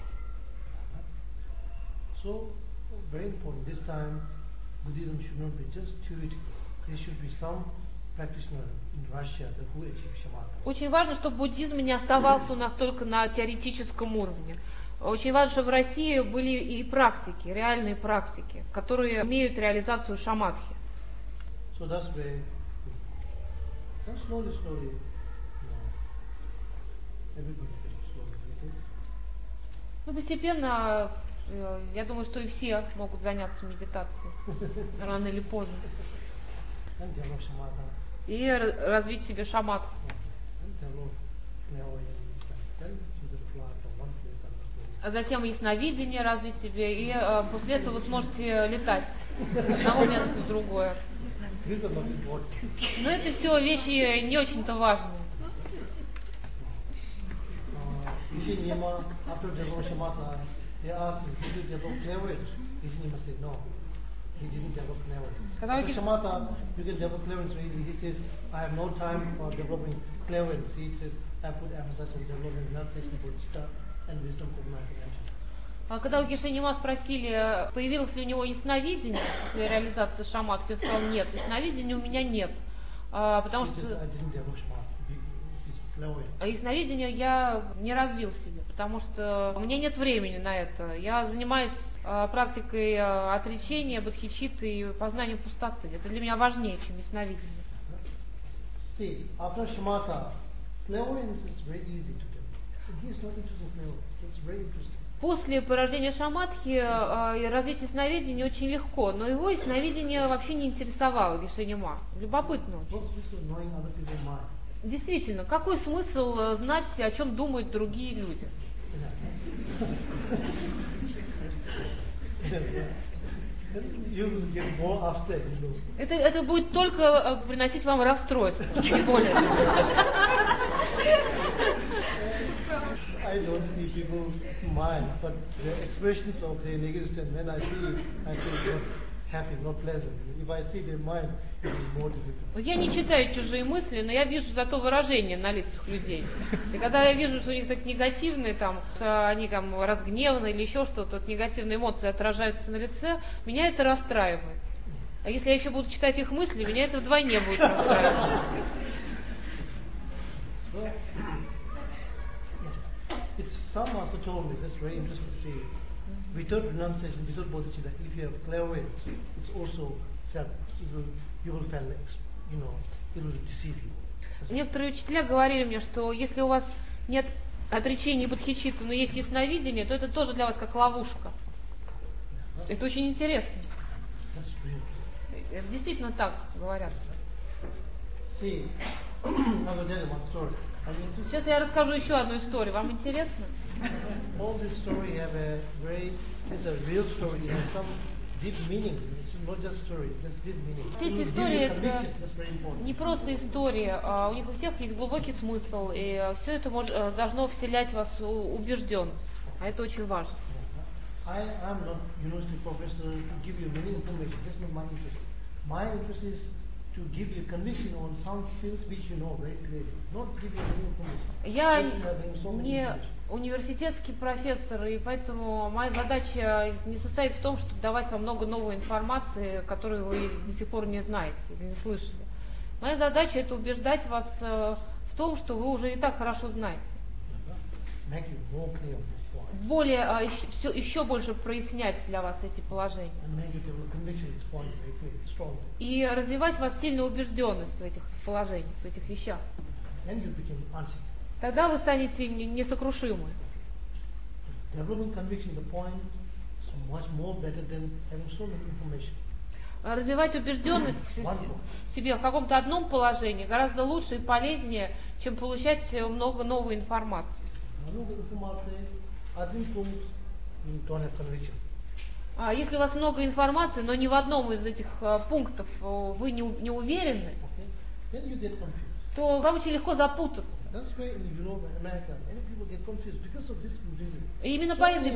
So, very important. This time, Buddhism should not be just theoretical. There should be some practitioner in Russia that who achieve Shamatha. Очень важно, чтобы буддизм не оставался у нас только на теоретическом уровне. Очень важно, чтобы в России были и практики, реальные практики, которые имеют реализацию шаматхи. So that's where, then slowly, slowly, you know, everybody can slowly meditate. Ну, постепенно, я думаю, что и все могут заняться медитацией, рано или поздно. And develop Shamatha. И развить себе шаматху. And develop clairvoyance. Then you can fly from one place to another place. А затем ясновидение развить себе, и э, после этого вы сможете летать с одного места в другое. These are not important. Но это все вещи не очень-то важные. Gishanyama, after developing Shamatha, they asked him, did you develop clairvoyance? Gishanyama said no. He didn't develop clairvoyance. After Shamatha, you can develop clairvoyance very easily. He says, I have no time for developing clairvoyance. He says, I put emphasis on developing meditation, bodhicitta, and wisdom cognizing action. Когда у Гишanyама спросили, появилось ли у него ясновидение после реализации шаматхи, он сказал, нет, ясновидения у меня нет. А, потому что ясновидение я не развил себе, потому что у меня нет времени на это. Я занимаюсь а, практикой а, отречения, бодхичитты и познанием пустоты. Это для меня важнее, чем ясновидение. See, after Shamatha, clairvoyance is very easy to do. He is not interested in clairvoyance. It's very interesting. После порождения шаматхи э, развитие ясновидения очень легко, но его ясновидение вообще не интересовало Гишanyама. Любопытно очень. Действительно, какой смысл знать, о чем думают другие люди? You will get more upset, you know. Это, это будет только э, приносить вам расстройство, не более. I don't see people mind, but the expressions of their negative state, when I see it, I feel not happy, not pleasant. If I see their mind, it is more difficult. Я не читаю чужие мысли, но я вижу зато выражение на лицах людей. И когда я вижу, что у них так негативные, там, что они там разгневаны или еще что-то, вот негативные эмоции отражаются на лице, меня это расстраивает. А если я еще буду читать их мысли, меня это вдвойне будет расстраивать. So, it's, some also told me, that's very interesting to see. Without renunciation, without bodhicitta, if you have clairvoyance, it's also self, it will, you will feel, you know, it will deceive you. Некоторые учителя говорили мне, что если у вас нет отречения и бодхичитты, но есть ясновидение, то это тоже для вас как ловушка. Это очень интересно. Это действительно так говорят. See, I will tell you one story. Сейчас я расскажу еще одну историю. Вам интересно? All this story have a very, it's a real story, it has some deep meaning. It's not just story, it's deep meaning. Все эти истории это не просто истории, а у них у всех есть глубокий смысл, и все это мож, должно вселять в вас убежденность, а это очень важно. I am not university professor to give you many information. That's not my interest. My interest is to give you conviction on some fields which you know very clearly. Not give you any information. Я не университетский профессор, и поэтому моя задача не состоит в том, чтобы давать вам много новой информации, которую вы до сих пор не знаете или не слышали. Моя задача это убеждать вас в том, что вы уже и так хорошо знаете. Более, еще, еще больше прояснять для вас эти положения. И развивать в вас сильную убежденность в этих положениях, в этих вещах. Тогда вы станете несокрушимы. Развивать убежденность в себе в каком-то одном положении гораздо лучше и полезнее, чем получать много новой информации. А если у вас много информации, но ни в одном из этих пунктов вы не, не уверены, то вам очень легко запутаться. И именно по этой,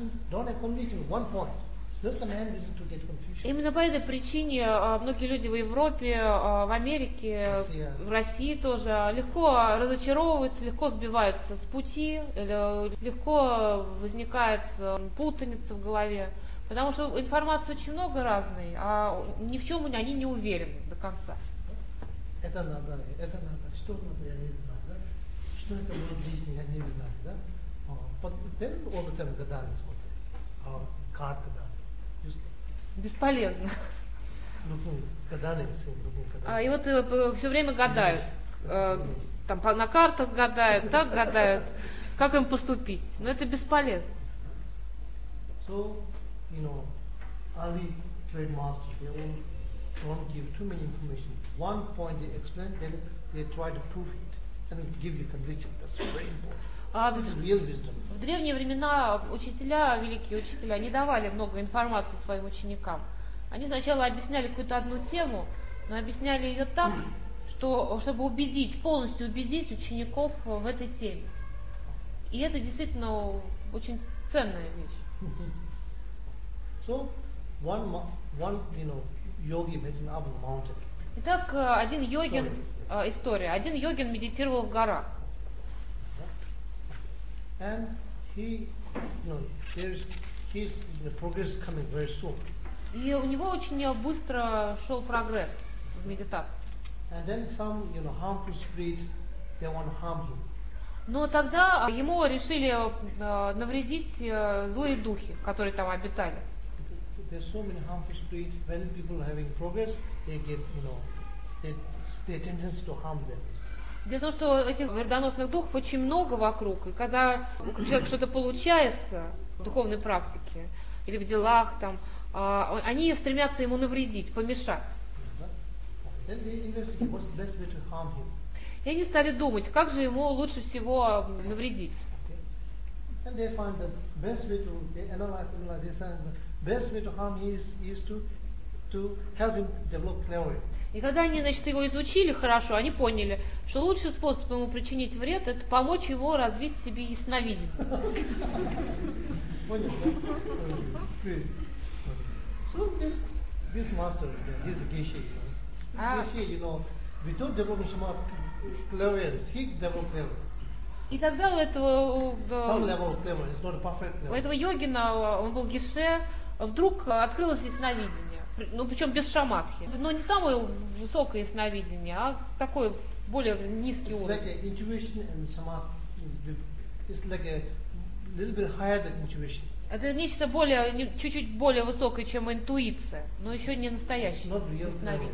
именно по этой причине многие люди в Европе, в Америке, в России тоже легко разочаровываются, легко сбиваются с пути, легко возникает путаница в голове, потому что информации очень много разной, а ни в чем они не уверены до конца. Это надо, это надо, что надо, я не знаю, да? Что это будет в жизни, я не знаю, да? Then all the time гадание смотрит, а карта, да, бесполезно. Looking, гадание, looking, гадание. А, и вот э, все время гадают, э, там по, на картах гадают, так гадают, как им поступить, но это бесполезно. So, you know, early trade masters, they all don't give too many information. One point they explain, then they try to prove it and give you conviction. That's very important. А This is real wisdom. В древние времена учителя, великие учителя, не давали много информации своим ученикам. Они сначала объясняли какую-то одну тему, но объясняли ее так, что, чтобы убедить, полностью убедить учеников в этой теме. И это действительно очень ценная вещь. So, one, one, you know, yogi meditated up on the mountain. Итак, один йогин, э, история, один йогин медитировал в горах. And he, you know, there's, his the progress coming very soon. И у него очень быстро шел прогресс в медитации. And then some, you know, harmful spirit, they want to harm him. Но тогда ему решили э, навредить э, злые духи, которые там обитали. There's so many harmful spirits. When people are having progress, they get, you know, they, they tendency to harm them. Дело в том, что этих вредоносных духов очень много вокруг, и когда у человека что-то получается в духовной практике или в делах, там, э, они стремятся ему навредить, помешать. Then they investigate what's the best way to harm him. И они стали думать, как же ему лучше всего навредить. And they find that best way to they analyze, analyze, they find best way to harm him is, is to, to help him develop clairvoyance. И когда они, значит, его изучили хорошо, они поняли, что лучший способ ему причинить вред — это помочь ему развить в себе ясновидение. So this, this master, this Geshe, you know, Ah. Geshe, you know, without developing some clairvoyance, he developed clairvoyance. И тогда у этого, Some у, level of clairvoyance, it's not a perfect у clairvoyance. этого йогина, он был геше, вдруг открылось ясновидение. Ну, причем без шаматхи. Но не самое высокое ясновидение, а такой более низкий It's уровень. like an intuition and samadhi. It's like a little bit higher than intuition. Это нечто более, не- чуть-чуть более высокое, чем интуиция, но еще не настоящее It's not real ясновидение.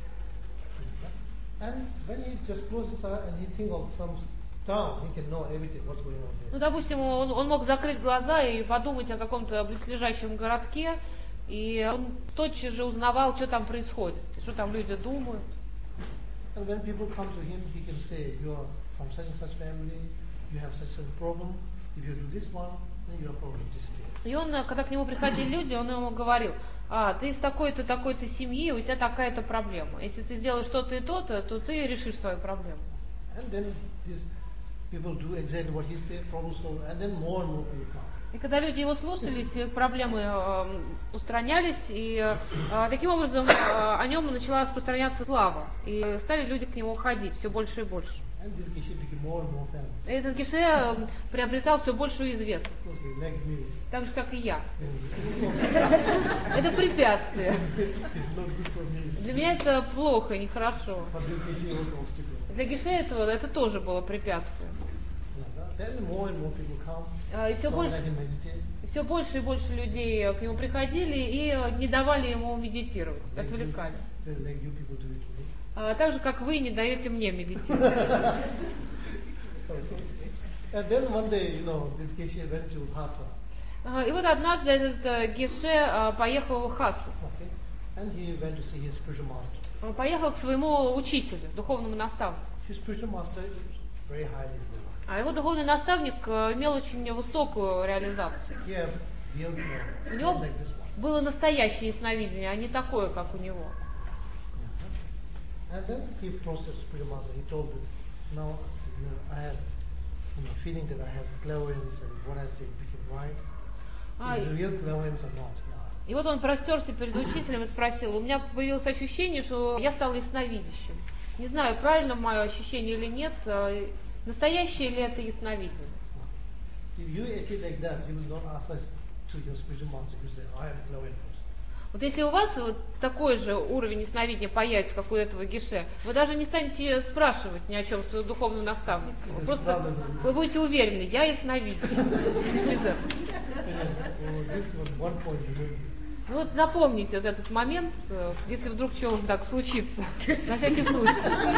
And when he just closes his eyes and he think of some town, he can know everything what's going on Ну, there. допустим, он, он мог закрыть глаза и подумать о каком-то близлежащем городке, и он тотчас же узнавал, что там происходит, что там люди думают. And when people come to him, he can say, you are from such and such family, you have such a problem. If you do this one, then your problem disappears. И он, когда к нему приходили люди, он ему говорил: а, ты из такой-то, такой-то семьи, у тебя такая-то проблема. Если ты сделаешь то-то и то-то, то ты решишь свою проблему. And then these people do exactly what he said, problem solved, and then more and more people come. И когда люди его слушались, их проблемы э, устранялись, и э, таким образом э, о нем начала распространяться слава. И стали люди к нему ходить все больше и больше. And this Geshe became more and more famous. И этот геше э, приобретал все большую известность, Okay, like me. так же, как и я. It's Это препятствие. not good for me. Для меня это плохо, нехорошо. But this Geshe also obstacle. Для геше этого это тоже было препятствие. Then more and more people come. А, И все Some больше, let him meditate. все больше и больше людей к нему приходили и не давали ему медитировать, Like you, отвлекали. like you people do it to me. А, Так же, как вы не даете мне медитировать. Okay. And then one day, you know, this Geshe went to Lhasa. А, И вот однажды этот э, геше а, поехал в Лхасу. Okay. And he went to see his spiritual master. Он поехал к своему учителю, духовному наставнику. His spiritual master is very highly developed. А его духовный наставник э, имел очень высокую реализацию. He have real care, У него not like this one. было настоящее ясновидение, а не такое, как у него. And then he processed spiritual master. He told him, now you know, I have you know, feeling that I have clairvoyance and what I say became right. А, Is it real clairvoyance or not? Yeah. И вот он простерся перед учителем и спросил: у меня появилось ощущение, что я стал ясновидящим. Не знаю, правильно мое ощущение или нет, э, настоящее ли это ясновидение. If you actually like that, you will not ask us to your spiritual master. You say, I am clairvoyant person. Вот если у вас вот такой же уровень ясновидения появится, как у этого геше, вы даже не станете спрашивать ни о чем своего духовного наставника. Вы просто вы будете уверены: я ясновидящий. Без этого. Oh, this was one point you remember. Ну вот запомните вот этот момент, э, если вдруг что так случится, на всякий случай.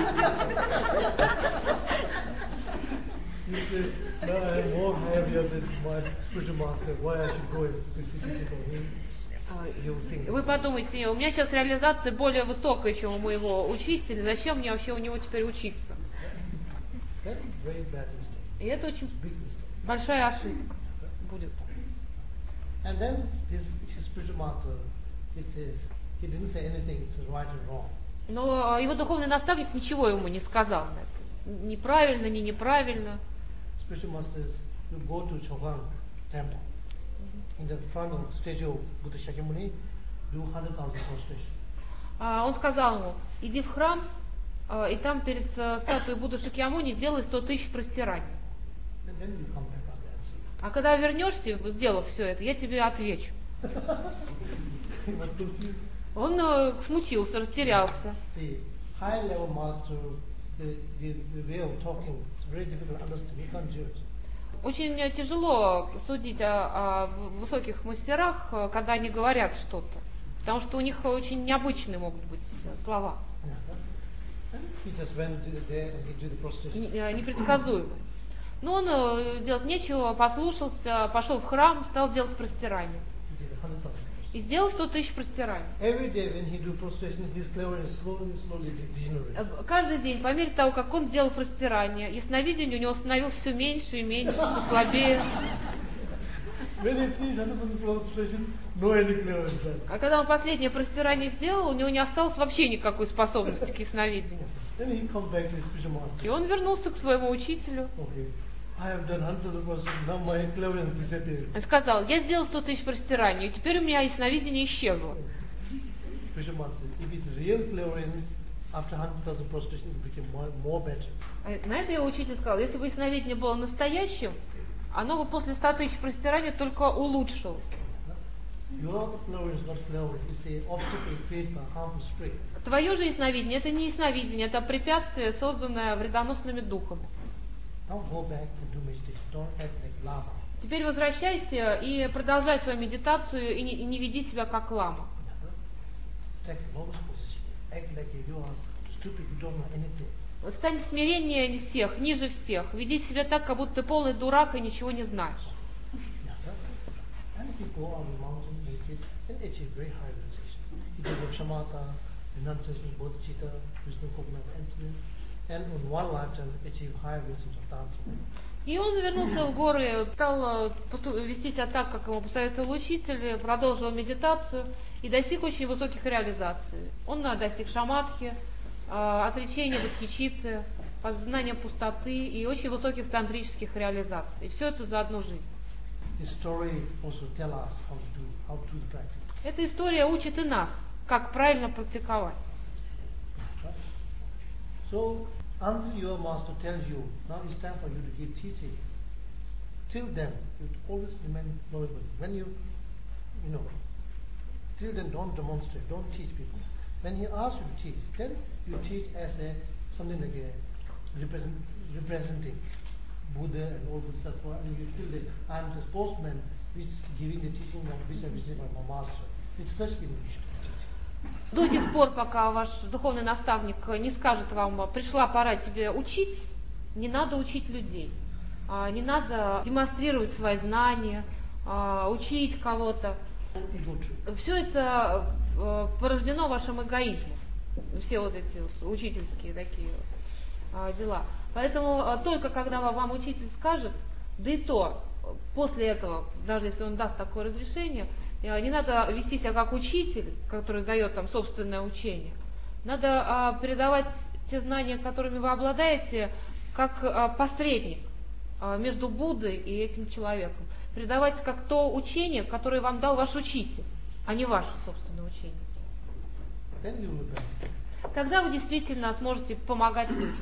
You say, now I am more higher than my spiritual master. Why I should go and specifically for him? You will think. Вы подумайте: у меня сейчас реализация более высокая, чем у моего учителя, зачем мне вообще у него теперь учиться? That's very bad mistake. И это очень Big mistake. большая ошибка будет. And then his, his spiritual master, he says, he didn't say anything, it's right and wrong. Но его духовный наставник ничего ему не сказал на это. Неправильно, не неправильно. Spiritual master says, you go to Chogang temple. In the front of statue of Buddha Shakyamuni, do one hundred thousand prostration. А он сказал ему: иди в храм, а, и там перед э, статуей Будды Шакьямуни сделай сто тысяч простираний. And then you come back and answer. А когда вернешься, сделав все это, я тебе отвечу. He was confused. Он э, смутился, растерялся. See, high level master, the, the, the way of talking, it's very difficult to understand. We can't judge. Очень э, тяжело судить о, о высоких мастерах, э, когда они говорят что-то, потому что у них очень необычные могут быть э, слова, Yeah. And he just went there and he did the prostration. не- э, непредсказуемые. Но он э, делать нечего, послушался, пошел в храм, стал делать простирание. He did one hundred thousand. И сделал сто тысяч простираний. Every day when he do prostration, his clairvoyance slowly, slowly degenerates. Э, Каждый день, по мере того, как он делал простирание, ясновидение у него становилось все меньше и меньше, все слабее. When he finished one hundred percent prostration, no any clearance left. А когда он последнее простирание сделал, у него не осталось вообще никакой способности к ясновидению. Then he come back to his spiritual master. И он вернулся к своему учителю. Okay, I have done hundreds of prostration, now my clearance disappeared. Он сказал, я сделал сто тысяч простираний, и теперь у меня ясновидение исчезло. Spiritual master, if it's real clearance, after one hundred thousand prostration, it became more, more better. А на это его учитель сказал, если бы ясновидение было настоящим, оно бы после ста тысяч простираний только улучшилось. Your clearance is not clearance, it's the obstacle created by harmful spirit. Твое же ясновидение, это не ясновидение, это препятствие, созданное вредоносными духами. Now go back and do meditation. Don't act like lama. Теперь возвращайся и продолжай свою медитацию, и не, и не веди себя как лама. Take lotus position. Act like you are stupid, you don't know anything. Вот стань смирение всех, ниже всех. Веди себя так, как будто ты полный дурак и ничего не знаешь. And if you go on the mountain, meditate, then achieve very high realization. You develop shamatha, renunciation, bodhicitta, wisdom, coconut, emptiness, and in one lifetime achieve high realizations of Tantra. И он вернулся в горы, стал вести себя так, как ему посоветовал учитель, продолжил медитацию и достиг очень высоких реализаций. Он достиг шаматхи, отречения бодхичитты, познания пустоты и очень высоких тантрических реализаций. И все это за одну жизнь. Эта история учит и нас, как правильно практиковать. So, until your master tells you, now it's time for you to give teaching, till then, you always remain knowledgeable. When you, you know, till then don't demonstrate, don't teach people. When he asks you to teach, then you teach as a, something like a, represent, representing Buddha and all Bodhisattva, and you feel that I am the spokesman which is giving the teaching of which I received by my master. It's such thing you should teach. До тех пор, пока ваш духовный наставник не скажет вам, пришла пора тебе учить, не надо учить людей, не надо демонстрировать свои знания, учить кого-то. Все это порождено вашим эгоизмом, все вот эти учительские такие дела. Поэтому только когда вам учитель скажет, да и то, после этого, даже если он даст такое разрешение, не надо вести себя как учитель, который дает там собственное учение. Надо а, передавать те знания, которыми вы обладаете, как а, посредник а, между Буддой и этим человеком. Передавать как то учение, которое вам дал ваш учитель, а не ваше собственное учение. Тогда вы действительно сможете помогать людям.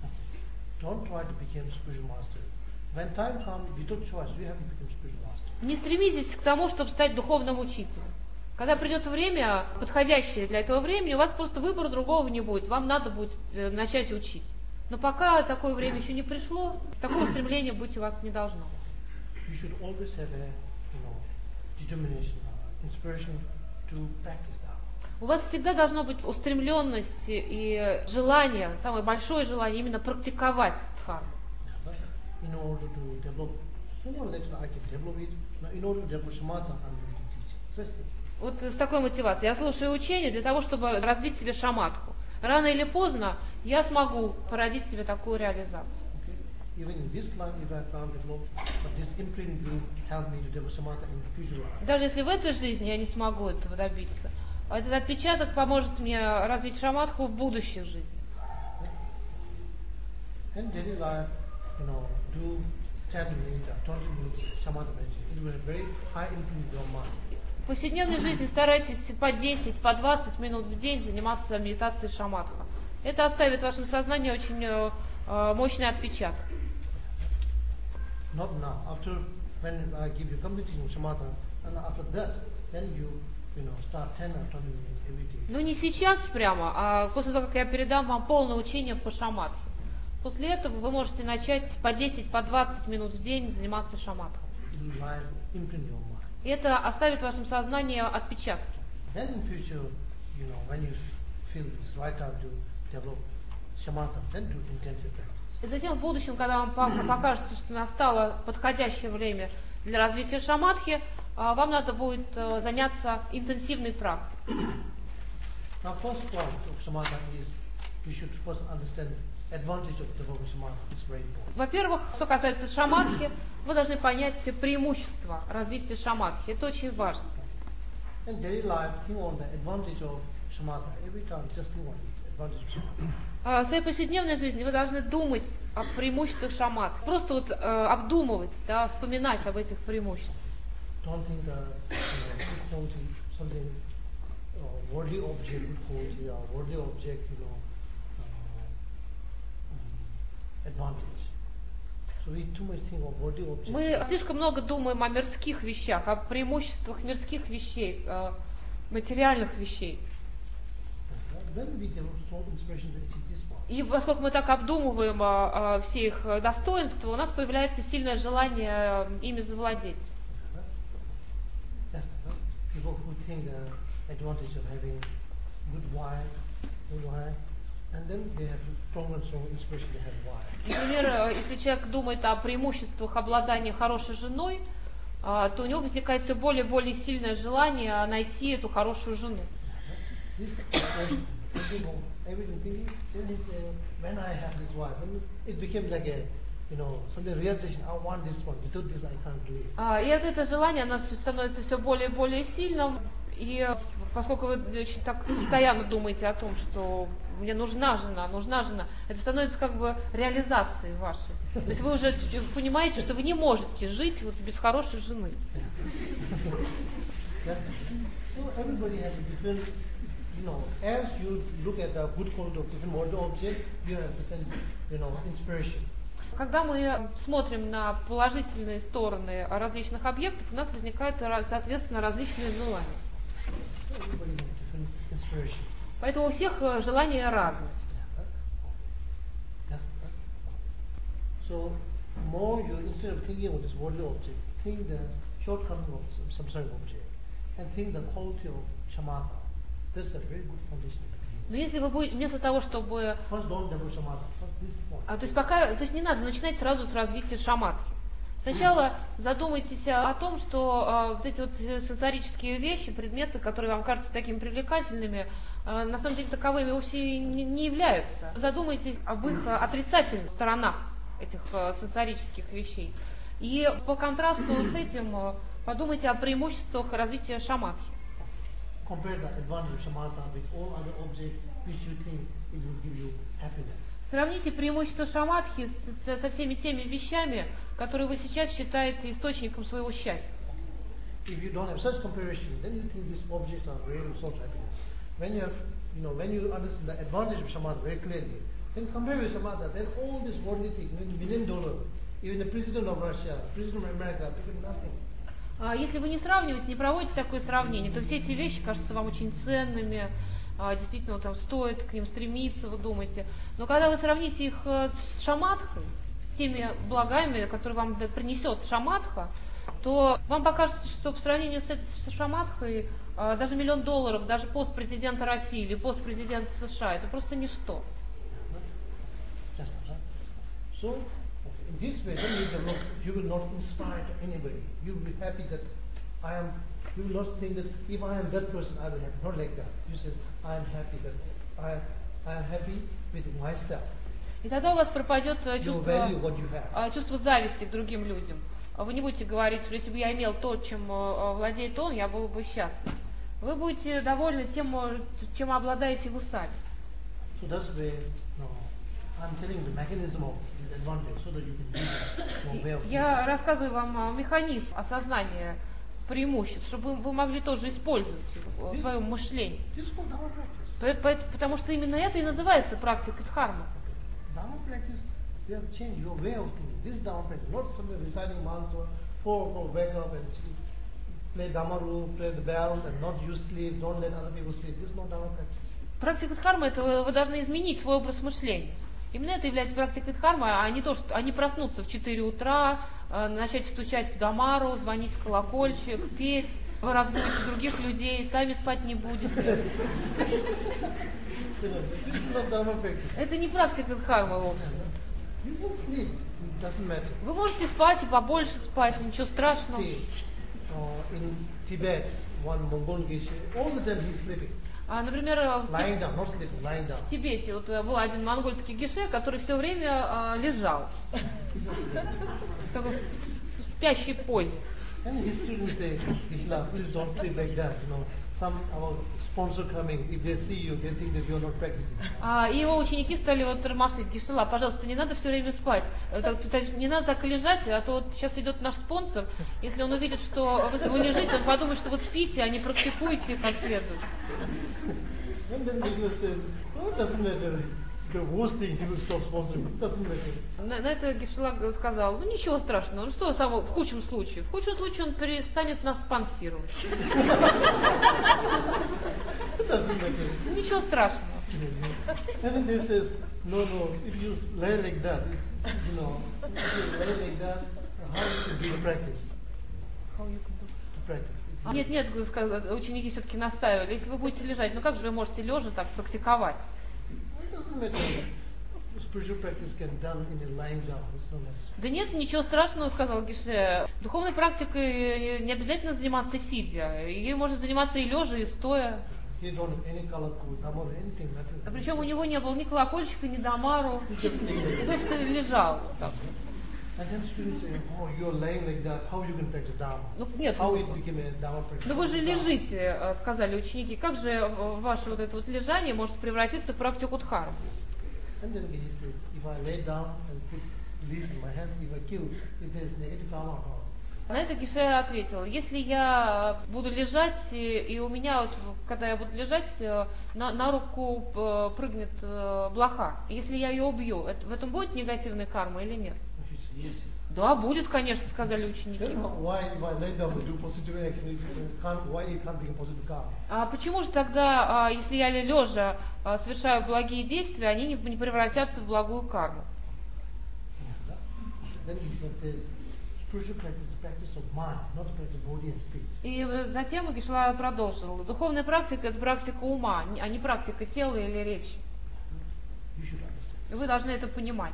Не стремитесь к тому, чтобы стать духовным учителем. Когда придет время, подходящее для этого времени, у вас просто выбора другого не будет. Вам надо будет начать учить. Но пока такое время еще не пришло, такого стремления быть у вас не должно. У вас всегда должно быть устремленность и желание, самое большое желание именно практиковать дхарму. In order to develop, sooner or later I can develop it. Now, in order to develop samatha, I'm going to teach it. Such thing. Вот с такой мотивацией. Я слушаю учение для того, чтобы развить себе шаматху. Рано или поздно я смогу породить себе такую реализацию. Okay. Even in this life, if I can't develop, but this imprint will help me to develop samatha in the future life. Даже если в этой жизни я не смогу этого добиться, этот отпечаток поможет мне развить шаматху в будущих жизнях. And daily life, you know, do ten minutes or twenty minutes samatha meditation. It will have very high influence in your mind. В повседневной жизни старайтесь по десять, по двадцать минут в день заниматься медитацией шаматха. Это оставит в вашем сознании очень э, мощный отпечаток. Not now. After when I give you complete samatha, and after that, then you, you know, start ten or twenty minutes every day. Ну не сейчас прямо, а после того, как я передам вам полное учение по шаматхе. После этого вы можете начать по десять, по двадцать минут в день заниматься шаматхой. И это оставит в вашем сознании отпечатки. И затем в будущем, когда вам покажется, что настало подходящее время для развития шаматхи, вам надо будет заняться интенсивной практикой. Now, first point of samatha is you should first understand advantage of developing samatha is very important. Во-первых, что касается шаматхи, вы должны понять все преимущества развития шаматхи. Это очень важно. In daily life, think on the advantage of samatha. Every time, just think on it, advantage of samatha. А в своей повседневной жизни вы должны думать о преимуществах шаматхи. Просто вот э, обдумывать, да, вспоминать об этих преимуществах. Don't think uh, you know, good quality, something uh, worldly object, good quality, or worldly object, you know, uh, um, advantage. So we too much think of worldly object. Мы слишком много думаем о мирских вещах, о преимуществах мирских вещей, э, материальных вещей. Then we develop strong inspiration to achieve this one. И поскольку мы так обдумываем а, а, все их достоинства, у нас появляется сильное желание ими завладеть. That's right. People who think the advantage of having good wife, good wife, and then they have strong and strong inspiration to have wife. Например, если человек думает о преимуществах обладания хорошей женой, а, то у него возникает все более и более сильное желание найти эту хорошую жену. This inspiration, thinking of everything, thinking, then it, uh, when I have this wife, and it became like a, you know, something realization. I want this one. Without this, I can't live. А, и это желание, оно становится все более и более сильным. И поскольку вы очень так постоянно думаете о том, что мне нужна жена, нужна жена, это становится как бы реализацией вашей. То есть вы уже понимаете, что вы не можете жить вот без хорошей жены. Yeah. So everybody has a different, you know, as you look at the good quality of different world object, you have different, you know, inspiration. Когда мы смотрим на положительные стороны различных объектов, у нас возникают, соответственно, различные желания. So everybody has different inspiration. Поэтому у всех желания разные. Yeah. That's right. So more you, instead of thinking of this worldly object, think the shortcoming of some samsaric object, and think the quality of shamatha. That's a very good foundation. Но если вы будете, вместо того, чтобы... First, don't develop shamatha. First, this point. А, то есть пока, то есть не надо начинать сразу с развития шаматхи. Сначала задумайтесь о том, что а, вот эти вот сенсорические вещи, предметы, которые вам кажутся такими привлекательными, а, на самом деле таковыми вовсе не, не являются. Задумайтесь об их отрицательных сторонах этих а, сенсорических вещей. И по контрасту с этим а, подумайте о преимуществах развития шаматхи. Compare the advantage of shamatha with all other objects which you think it will give you happiness. Сравните преимущества шаматхи с, со всеми теми вещами, которые вы сейчас считаете источником своего счастья. If you don't have such comparison, then you think these objects are really source of happiness. When you have, you know, when you understand the advantage of shamatha very clearly, then compare with shamatha, then all this worldly thing, million dollar, even the president of Russia, president of America, become nothing. Если вы не сравниваете, не проводите такое сравнение, то все эти вещи кажутся вам очень ценными, действительно там стоит к ним стремиться, вы думаете. Но когда вы сравните их с шаматхой, с теми благами, которые вам принесет шаматха, то вам покажется, что по сравнению с этой шаматхой даже миллион долларов, даже пост президента России или пост президента США, это просто ничто. So, in this way, then you develop, you will not inspire anybody. You will be happy that I am, you will not think that if I am that person, I will be happy. Not like that. You say, I am happy that I, I am happy with myself. И тогда у вас пропадет You чувство, value what you have. чувство зависти к другим людям. Вы не будете говорить, что если бы я имел то, чем владеет он, я был бы счастлив. Вы будете довольны тем, чем обладаете вы сами. So that's the, no, I'm telling the mechanism of this advantage so that you can use your way of Я рассказываю вам механизм осознания преимуществ, чтобы вы могли тоже использовать в своем мышлении. This is called Dharma practice. Потому что именно это и называется практикой дхармы. Dharma practice, you have changed your way of thinking. This is Dharma practice, not something reciting mantra, four o'clock wake up and play Dharma room, play the bells and not use sleep, don't let other people sleep. This is not Dharma practice. Практика дхармы, это вы, вы должны изменить свой образ мышления. Именно это является практикой дхармы, а не то, что они проснутся в четыре утра, э, начать стучать в дамару, звонить в колокольчик, петь, вы разбудите других людей, сами спать не будете. Это не практика дхармы вовсе. Вы можете спать и побольше спать, ничего страшного. А, например, в, Lying down, not sleeping, lying down. в Тибете вот, был один монгольский геше, который все время а, лежал. В такой в спящей позе. And his students say, Islam, please don't sleep like that. You know, some our sponsor coming, if they see you, they think that you're not practicing. А, и его ученики стали вот тормошить: Гешела, пожалуйста, не надо все время спать. Так, то есть не надо так и лежать, а то вот сейчас идет наш спонсор. Если он увидит, что вы, вы лежите, он подумает, что вы спите, а не практикуете как следует. And then Islam says, oh, it doesn't matter. The worst thing, he will stop sponsoring. It doesn't matter. На, на это Гешела сказал: ну ничего страшного, ну что самого, в худшем случае? В худшем случае он перестанет нас спонсировать. It doesn't matter. Ну, ничего страшного. And then they says, no, no, if you lay like that, you know, if you lay like that, how you can do the practice? To practice. А, нет, нет, ученики все-таки настаивали. Если вы будете лежать, ну как же вы можете лежа так практиковать? It doesn't matter. Spiritual practice can be done in a lying down. It's not necessary. Да нет, ничего страшного, сказал Геше. Духовной практикой не обязательно заниматься сидя. Ей можно заниматься и лежа, и стоя. He don't have any color code, damar, anything, nothing. А причем у него не было ни колокольчика, ни дамару. Просто лежал. Так. And then students say, oh, you're lying like that, how you can practice Dharma? Ну, нет, How it became a Dharma practice? ну вы же лежите, сказали ученики. Как же ваше вот это вот лежание может превратиться в практику дхармы? And then he says, if I lay down and put leaves in my hand, if I kill, is there negative karma or not? На это Геше ответил: если я буду лежать, и, и у меня, вот, когда я буду лежать, на, на руку прыгнет блоха, если я ее убью, это, в этом будет негативная карма или нет? Yes. Да, будет, конечно, сказали ученики. Then why, if I lay down and do positive action, it can't, why it can't become positive karma? А почему же тогда, если я лежа совершаю благие действия, они не, не превратятся в благую карму? Then he says, spiritual practice is practice of mind, not practice of body and speech. И затем Гешела продолжил: духовная практика — это практика ума, а не практика тела или речи. You should understand. И вы должны это понимать.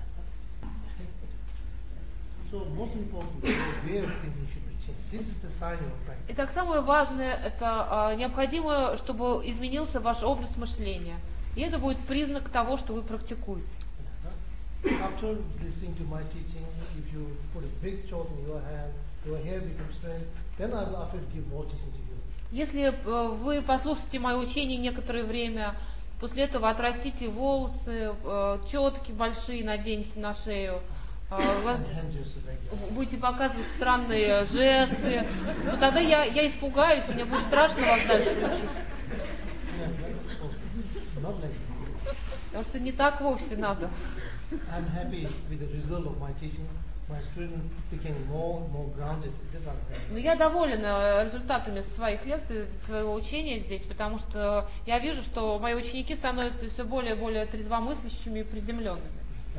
So most important, the way of thinking should be changed. This is the sign of practice. Итак, самое важное — это а, необходимо, чтобы изменился ваш образ мышления. И это будет признак того, что вы практикуете. After listening to my teaching, if you put a big chalk in your hand, your hair becomes straight, then I will after give more teaching to you. Если э, вы послушаете мое учение некоторое время, после этого отрастите волосы, э, четки большие наденете на шею, э, будете показывать странные жесты, то тогда я, я испугаюсь, мне будет страшно вас дальше учить. Потому что не так вовсе надо. I'm happy with the result of my teaching. My student became more and more grounded. This I'm happy. Но я довольна результатами своих лекций, своего учения здесь, потому что я вижу, что мои ученики становятся все более и более трезвомыслящими и приземленными.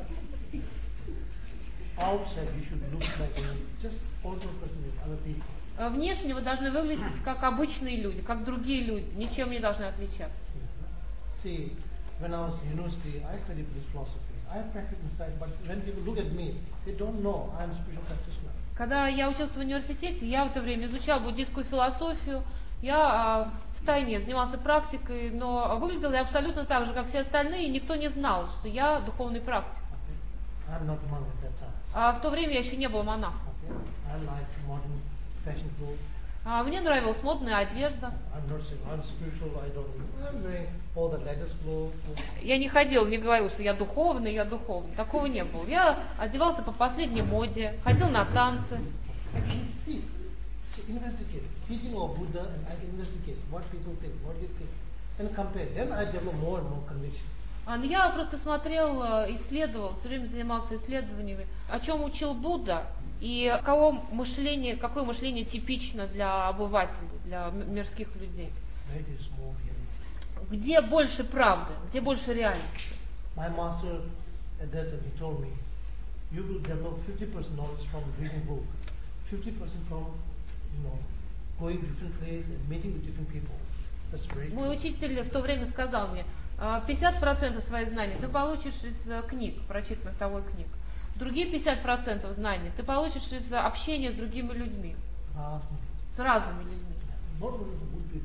Outside you should look like a just ordinary person with other people. Внешне вы должны выглядеть как обычные люди, как другие люди, ничем не должны отличаться. See, when I was in university, I studied Buddhist philosophy. I practice inside, but when people look at me, they don't know I am a spiritual practitioner. Когда я учился в университете, я в это время изучал буддийскую философию, я э, втайне занимался практикой, но выглядел я абсолютно так же, как все остальные, и никто не знал, что я духовный практик. Okay. I'm not a monk at that time. А в то время я еще не был монахом. Okay. I like modern fashion clothes. А мне нравилась модная одежда. I'm not saying I'm spiritual. I don't. I'm wearing all the latest clothes. Я не ходил, не говорил, что я духовный, я духовный. Такого не было. Я одевался по последней моде, ходил на танцы. See, so investigate. Teaching of Buddha, and I investigate what people think, what they think, and compare. Then I develop more and more conviction. А я просто смотрел, исследовал, все время занимался исследованиями, о чем учил Будда и кого мышление, какое мышление типично для обывателей, для мирских людей. Where there is more reality. Где больше правды, где больше реальности. My master at that time he told me, you will develop fifty percent knowledge from reading book, fifty percent from, you know, going to different places and meeting with different people. That's very Мой true. учитель в то время сказал мне: пятьдесят процентов своих знаний ты получишь из книг, прочитанных тобой книг. Другие пятьдесят процентов знаний ты получишь из общения с другими людьми, Vast knowledge. с разными людьми. Not only the good people,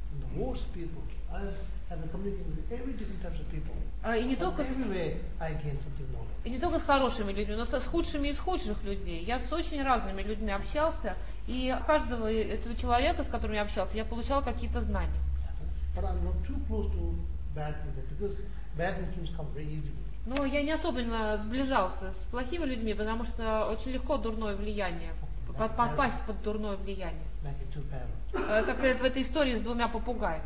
and the worst people. I have been communicating with every different types of people. А, И не And только с- every way I gain something knowledge. И не только с хорошими людьми, но со- с худшими из худших людей. Я с очень разными людьми общался, и от каждого этого человека, с которым я общался, я получал какие-то знания. But I'm not too close to bad people because bad influence come very easily. Но я не особенно сближался с плохими людьми, потому что очень легко дурное влияние, по- попасть под дурное влияние. Like a two parents. Э, Как это в этой истории с двумя попугаями.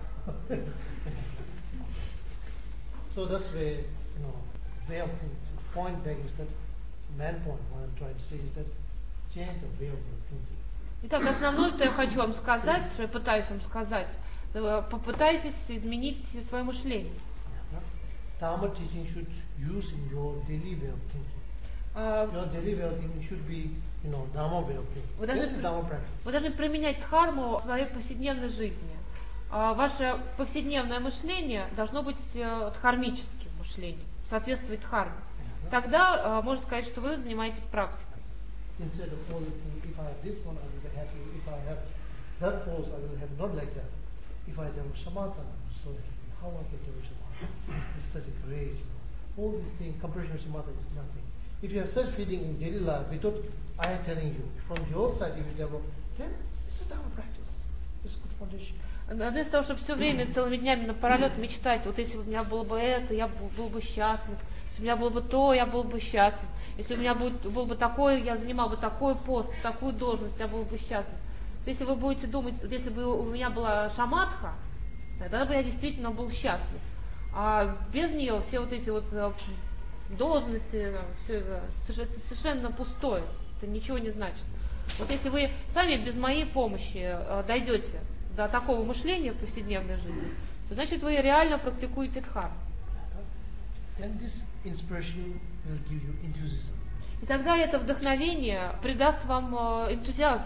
So that's where, you know, way of thinking. Point back is that main point. What I'm trying to say is that change the way of your thinking. Итак, основное, что я хочу вам сказать, что я пытаюсь вам сказать, э, попытайтесь изменить свое мышление. Dharma teaching should use in your daily way of thinking. Э, Your daily way of thinking should be, you know, Dharma way of thinking. Вы This должны, is Dharma practice. вы должны применять дхарму в своей повседневной жизни. А Ваше повседневное мышление должно быть э, дхармическим мышлением, соответствовать дхарме. Тогда э, можно сказать, что вы занимаетесь практикой. Instead of all the things, if I have this one, I will be happy. If I have that pose, I will have not like that. If I have samatha, I'm so happy. How I can do samatha? This is such a great, you know. All these things, comparison with samatha is nothing. If you have such feeling in daily life, without I am telling you, from your side, if you develop, then this is Dharma practice. It's a good foundation. Вместо того, чтобы все время, целыми днями напролет мечтать, вот если бы у меня было бы это, я был, был бы счастлив. Если у меня было бы то, я был бы счастлив. Если у меня будет, был бы такой, я занимал бы такой пост, такую должность, я был бы счастлив. То если вы будете думать, если бы у меня была шаматха, тогда бы я действительно был счастлив. А без нее все вот эти вот э, должности, все это, это совершенно пустое, это ничего не значит. Вот если вы сами без моей помощи э, дойдете до такого мышления в повседневной жизни, то значит вы реально практикуете дхарму. Then this inspiration will give you enthusiasm. И тогда это вдохновение придаст вам э, энтузиазм.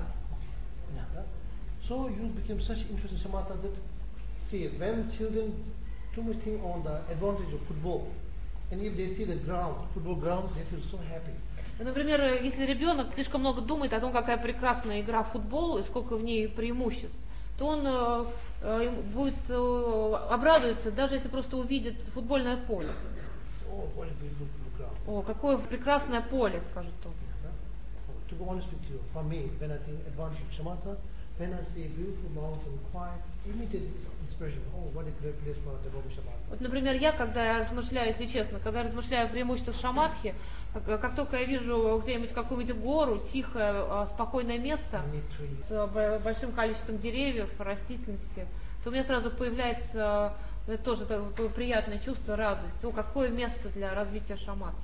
So you become such interested in samatha that, see, when children too much think on the advantage of football, and if they see the ground, football ground, they feel so happy. Например, если ребенок слишком много думает о том, какая прекрасная игра в футбол и сколько в ней преимуществ, то он э, э, будет э, обрадуется, даже если просто увидит футбольное поле. Oh, what a beautiful ground. О, какое прекрасное поле, скажет он. To be honest with you, for me, when I think advantage of samatha, when I see a beautiful mountain, quiet, immediate inspiration. Oh, what a great place for devoting samatha. Вот, например, я, когда я размышляю, если честно, когда я размышляю о преимуществах шаматхи, как, как только я вижу где-нибудь какую-нибудь гору, тихое, э, спокойное место Many trees. с э, большим количеством деревьев, растительности, то у меня сразу появляется э, тоже такое приятное чувство, радость. О, какое место для развития шаматхи.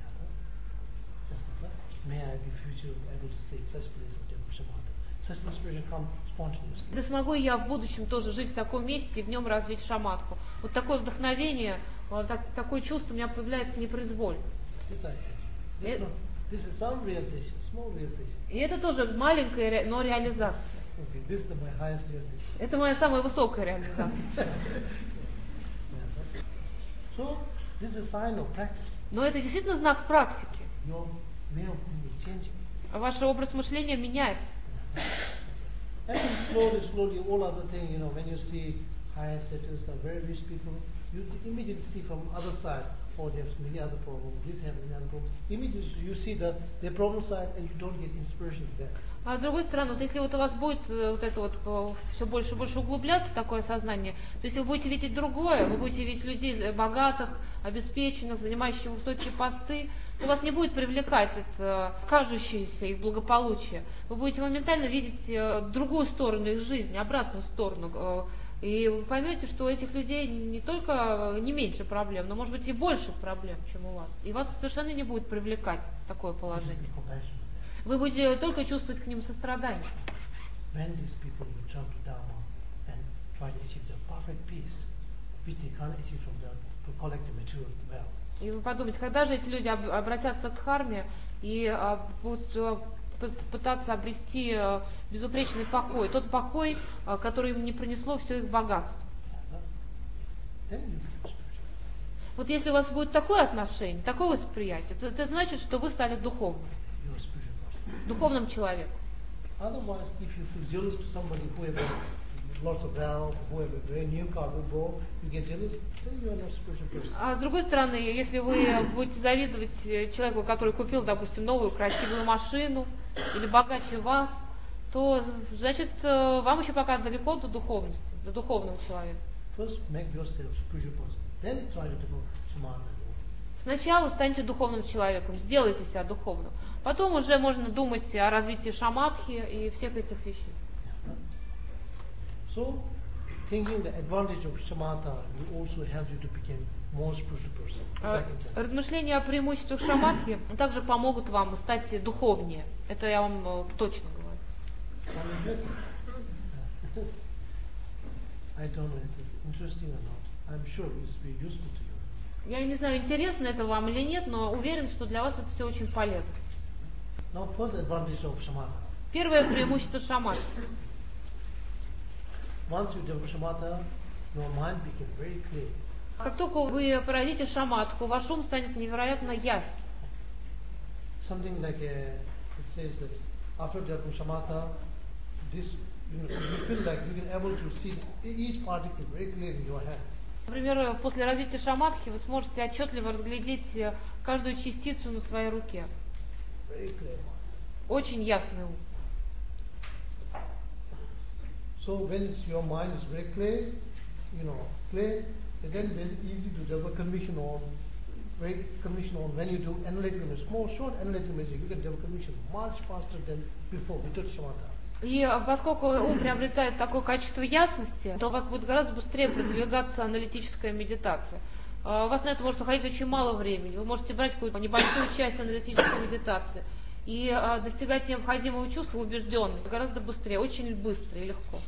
May I be future able to stay in such place of devoting samatha. Such inspiration comes spontaneously. Да смогу и я в будущем тоже жить в таком месте и в нем развить шаматху. Вот такое вдохновение, вот так- такое чувство у меня появляется непроизвольно. This I tell you. This, It- not, this is some realization, small realization. И это тоже маленькая, ре- но реализация. Okay, this is the, my highest realization. Это моя самая высокая реализация. Yeah. So, this is a sign of practice. Но это действительно знак практики. Your way of thinking is changing. Ваш образ мышления меняется. And then slowly, slowly, all other things, you know, when you see higher status or very rich people, you immediately see from other side, oh, they have many other problems, this have many other problems. Immediately you see the, the problem side and you don't get inspiration there. А с другой стороны, вот если вот у вас будет э, вот это вот все больше и больше углубляться, такое сознание, то если вы будете видеть другое, вы будете видеть людей э, богатых, обеспеченных, занимающих высокие посты, то вас не будет привлекать это кажущееся их благополучие. Вы будете моментально видеть э, другую сторону их жизни, обратную сторону. э, И вы поймете, что у этих людей не только не меньше проблем, но может быть и больше проблем, чем у вас. И вас совершенно не будет привлекать такое положение. Compassion. Вы будете только чувствовать к ним сострадание. When these people return to Dharma and try to achieve the perfect peace, which they can't achieve from the to collect the material wealth. И вы подумайте, когда же эти люди об- обратятся к дхарме и а, будут а, п- пытаться обрести а, безупречный покой, тот покой, а, который им не принесло все их богатство. Then you become spiritual. Вот если у вас будет такое отношение, такое восприятие, то это значит, что вы стали духовным, You're a spiritual person. духовным человеком. Otherwise, if you feel jealous to somebody who have a lots of wealth, whoever, a new car you bought, you get jealous, then you are not a spiritual person. А с другой стороны, если вы будете завидовать человеку, который купил, допустим, новую красивую машину или богаче вас, то, значит, вам еще пока далеко до духовности, до духовного человека. First, make yourself a spiritual person. Then try to develop samadhi. Сначала станьте духовным человеком, сделайте себя духовным. Потом уже можно думать о развитии шамадхи и всех этих вещей. So, thinking the advantage of samatha will also help you to become more spiritual person. Second thing. Размышления о преимуществах шамадхи также помогут вам стать духовнее. Это я вам э, точно говорю. I don't know if it is interesting or not. I'm sure it will be useful to you. Я не знаю, интересно это вам или нет, но уверен, что для вас это все очень полезно. Now, first advantage of samatha. Первое преимущество шамадхи. Once you develop samatha, your mind becomes very clear. Как только вы породите шамадху, ваш ум станет невероятно ясен. Something like a, it says that after developing samatha, this you, know, you feel like you can able to see each particle very clear in your hand. Например, после развития шамадхи вы сможете отчетливо разглядеть каждую частицу на своей руке. Very clear. Очень ясный ум. So when your mind is very clear, you know, clear, then very easy to develop conviction on, very conviction on when you do analytical measure, small short analytical measure, you can develop conviction much faster than before without samatha. И поскольку ум приобретает такое качество ясности, то у вас будет гораздо быстрее продвигаться аналитическая медитация. У вас на это может уходить очень мало времени. Вы можете брать какую-то небольшую часть аналитической медитации и достигать необходимого чувства убежденности гораздо быстрее, очень быстро и легко.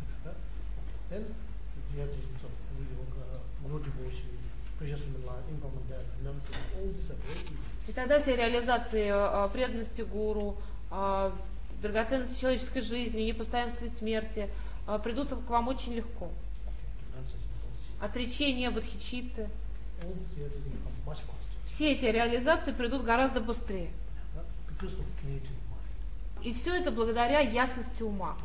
И тогда все реализации преданности гуру, драгоценности человеческой жизни, непостоянства смерти придут к вам очень легко. Отречение, бодхичитты. Все эти реализации придут гораздо быстрее. И все это благодаря ясности ума.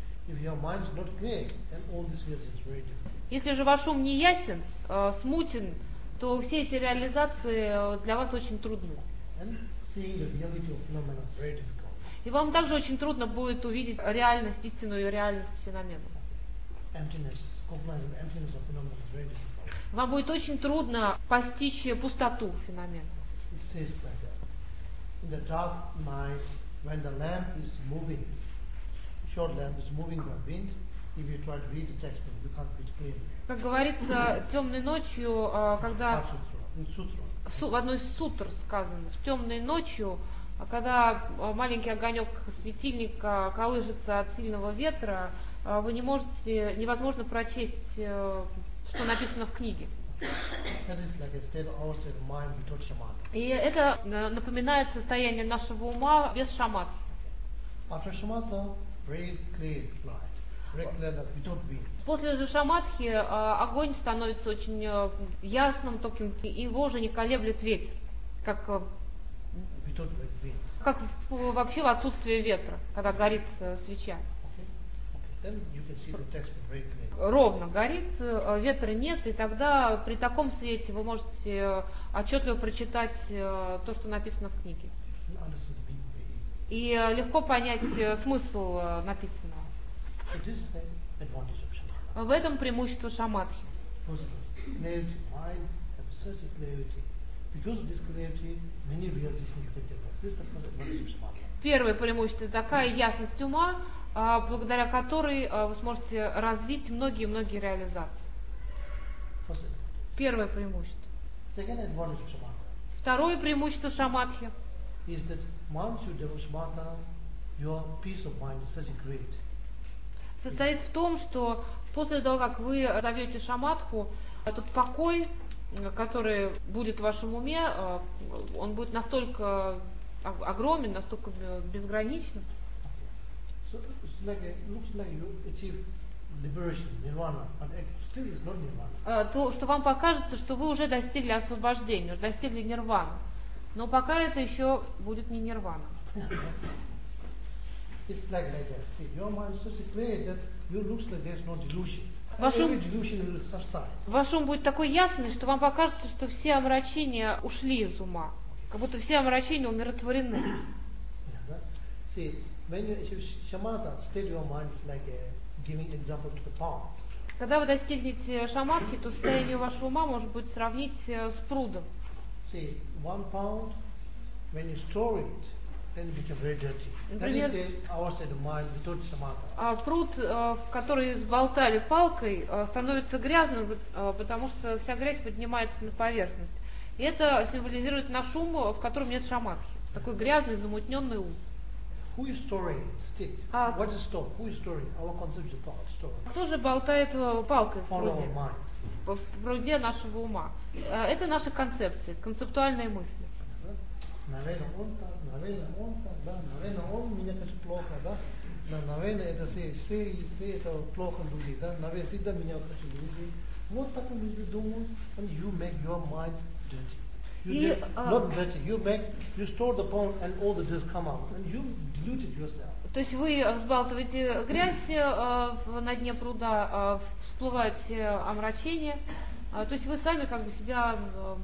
Если же ваш ум не ясен, э, смутен, то все эти реализации для вас очень трудны. И вам также очень трудно будет увидеть реальность, истинную реальность феномена. Вам будет очень трудно постичь пустоту феномена. Как говорится, темной ночью, когда в одной из сутр сказано, темной ночью, когда маленький огонек светильника колышется от сильного ветра, вы не можете, невозможно прочесть, что написано в книге. И это напоминает состояние нашего ума без шамадхи. После же шамадхи огонь становится очень ясным, таким, его уже не колеблет ветер, как, как вообще в отсутствие ветра, когда горит свеча. Ровно горит, ветра нет, и тогда при таком свете вы можете отчетливо прочитать то, что написано в книге. И легко понять смысл написанного. В этом преимущество шамадхи. Первое преимущество – такая ясность ума, благодаря которой вы сможете развить многие-многие реализации. Первое преимущество. Второе преимущество шамадхи состоит в том, что после того, как вы разовьете шамадху, этот покой, который будет в вашем уме, он будет настолько огромен, настолько безграничным, то, что вам покажется, что вы уже достигли освобождения, уже достигли нирваны. Но пока это еще будет не нирвана. It's like like that. See, your mind is such clear that you looks like there's no delusion. And Ваш ум- every delusion will subside. Ваш ум будет такой ясный, что вам покажется, что все омрачения ушли из ума. Как будто все омрачения умиротворены. Yeah, right? See, when you achieve shamatha, state your mind is like a, giving example to the pond. Когда вы достигнете шаматхи, то состояние вашего ума может быть сравнить э, с прудом. See, one pound, when you store it, then it becomes very dirty. That Например, is the, our state of mind without samatha. А пруд, э, в который сболтали палкой, э, становится грязным, э, потому что вся грязь поднимается на поверхность. И это символизирует наш ум, в котором нет шаматхи. Такой грязный, замутненный ум. Who is storing it? Stick. А- What is store? Who is storing? Our concept is called store. Кто же болтает э, палкой в For our пруде? mind. В пруде нашего ума. Э, Это наши концепции, концептуальные мысли. Наверное, он так, наверное, он так, да, наверное, он меня хочу плохо, да, да, наверное, это все, все, все это плохо люди, да, наверное, всегда меня хочу люди. Вот так люди думают, and you make your mind dirty. You И, just, а- not dirty, you make, you store the pond and all the dust come out, and you dilute it yourself. То есть вы э, взбалтываете грязь э, в- на дне пруда, э, всплывают все омрачения. Э, То есть вы сами как бы себя... э,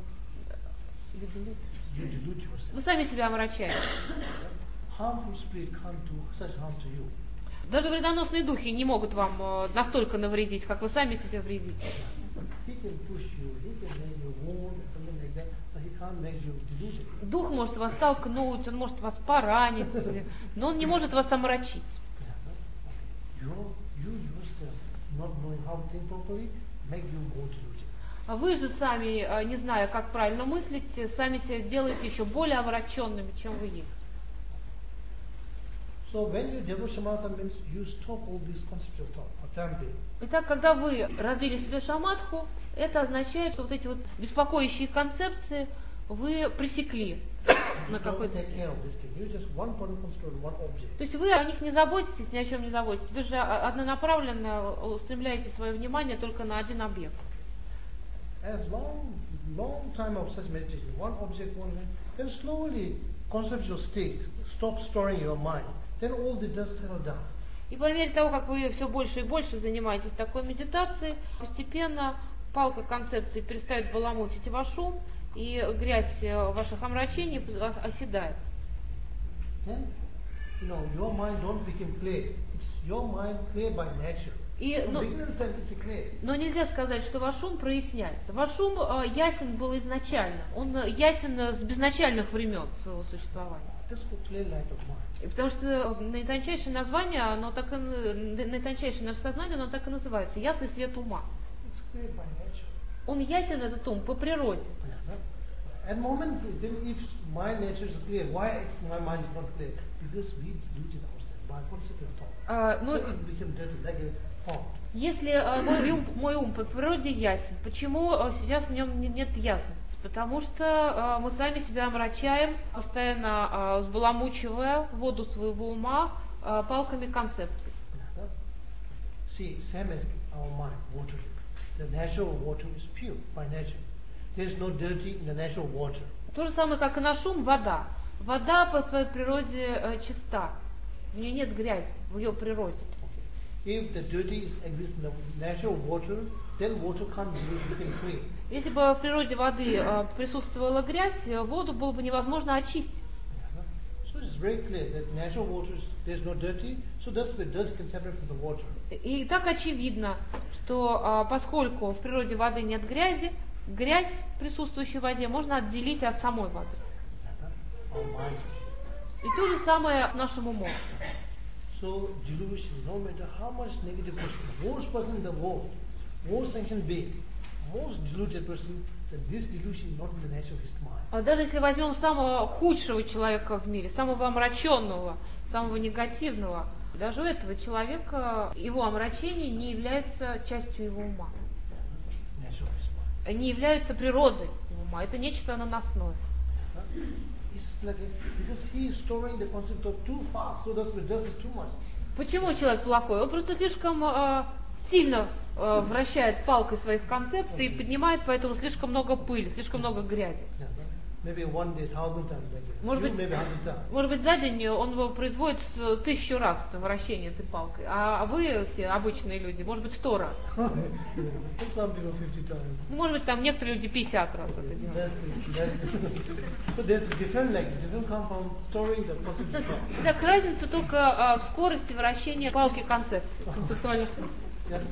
You dilute yourself. Вы сами себя омрачаете. Harmful spirit can't do such harm to you. Даже вредоносные духи не могут вам э, настолько навредить, как вы сами себе вредите. He can push you, he can make you wound, something like that, but he can't make you delusional. Дух может вас толкнуть, он может вас поранить, но он не может вас омрачить. You, you yourself, not knowing how to think properly, make you more delusional. А вы же сами, э, не зная, как правильно мыслить, э, сами себя делаете еще более омраченными, чем вы есть. So when you develop samatha means you stop all these concepts of thought, or tampe. Итак, когда вы развили себе шаматху, это означает, что вот эти вот беспокоящие концепции вы пресекли на You don't какой-то... take care of this thing. You just one point concentrate on one object. То есть вы о них не заботитесь, ни о чем не заботитесь. Вы же о- однонаправленно устремляете свое внимание только на один объект. As long, long time of such meditation, one object, one line, then slowly concepts will stick, stop storing your mind. Then all the dust settle down. И по мере того, как вы все больше и больше занимаетесь такой медитацией, постепенно палка концепции перестает баламутить ваш ум, и грязь э, ваших омрачений ос- оседает. Then, you know, your mind don't become clear. It's your mind clear by nature. И, From ну, beginning time, it's clear. Но нельзя сказать, что ваш ум проясняется. Ваш ум э, ясен был изначально. Он э, ясен э, с безначальных времен своего существования. This called clear light of mind. И потому что э, наитончайшее название, оно так и, н- наитончайшее наше сознание, оно так и называется. Ясный свет ума. It's clear by nature. Он ясен, этот ум, по природе. Yeah, no? At moment, then if my nature is clear, why is my mind is not clear? Because we deluded ourselves by concept of thought. А, ну, So it became dirty, like a pond. Если э, мой, ум, мой ум по природе ясен, почему э, сейчас в нем не- нет ясности? Потому что э, мы сами себя омрачаем, постоянно э, взбаламучивая воду своего ума э, палками концепций. Yeah, no? See, same as our mind, water. The natural water is pure by nature. There is no dirty in the natural water. То же самое, как и наш ум, вода. Вода по своей природе э, чиста. В ней нет грязи, в ее природе. If the dirty is exists in the natural water, then water can't be become clean. Если бы в природе воды э, присутствовала грязь, э, воду было бы невозможно очистить. Yeah, no? So it's very clear that natural water is, there's no dirty, so that's the dust can separate from the water. И так очевидно, что а, поскольку в природе воды нет грязи, грязь, присутствующую в воде, можно отделить от самой воды. Yeah, no? Our mind. И то же самое с нашим умом. So delusion, no matter how much negative person, worst person in the world, most sanctioned being, most deluded person, then this delusion is not in the nature of his mind. А даже если возьмем самого худшего человека в мире, самого омраченного, самого негативного, даже у этого человека его омрачение не является частью его ума, Nature of his mind. не являются природой его ума. Это нечто наносное. Huh? It's like a, because he is storing the concept of too fast, so that's the dust is too much. Почему человек плохой? Он просто слишком э, сильно э, вращает палкой своих концепций и поднимает поэтому слишком много пыли, слишком много грязи. Yeah, maybe one day thousand times like that. Может You быть, maybe hundred times. может быть, за день он его производит с- тысячу раз, это вращение этой палкой, а вы все обычные люди, может быть, сто раз. Some people fifty times. Ну, может быть, там некоторые люди пятьдесят раз это делают. That's, that's, so there's different like different compound storing the concept. Так, разница только а, в скорости вращения палки концепции, концептуальных. Yes.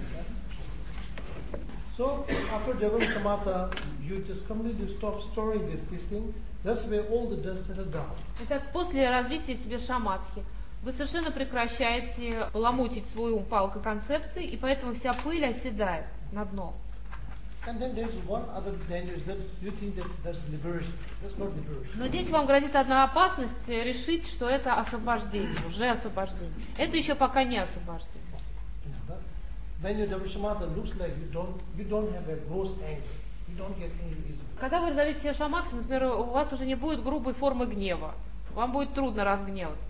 So after Jabam Samatha, you just completely stop storing this, this thing. That's where all the dust settled down. Итак, после развития себе шаматхи вы совершенно прекращаете баламутить свой ум палкой концепции, и поэтому вся пыль оседает на дно. And then there's one other danger is that you think that that's liberation. That's not liberation. Но здесь вам грозит одна опасность э, решить, что это освобождение, уже освобождение. Это еще пока не освобождение. You know that? When your Dhammasamatha looks like you don't, you don't have a gross anger. You don't get angry easily. Когда вы разовьете себе шаматхи, например, у вас уже не будет грубой формы гнева. Вам будет трудно разгневаться.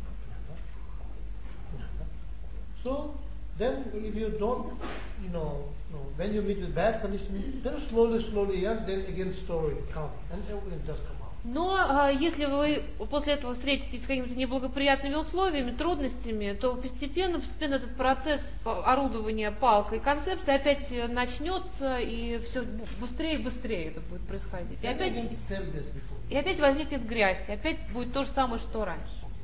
So then, if you don't, you know, you know, when you meet with bad conditions, then slowly, slowly, yeah, then again story come and everything just come out. Но а, если вы после этого встретитесь с какими-то неблагоприятными условиями, трудностями, то постепенно, постепенно этот процесс орудования палкой концепции опять начнется, и все быстрее и быстрее это будет происходить. И Then опять, again, same as before. и опять возникнет грязь, и опять будет то же самое, что раньше.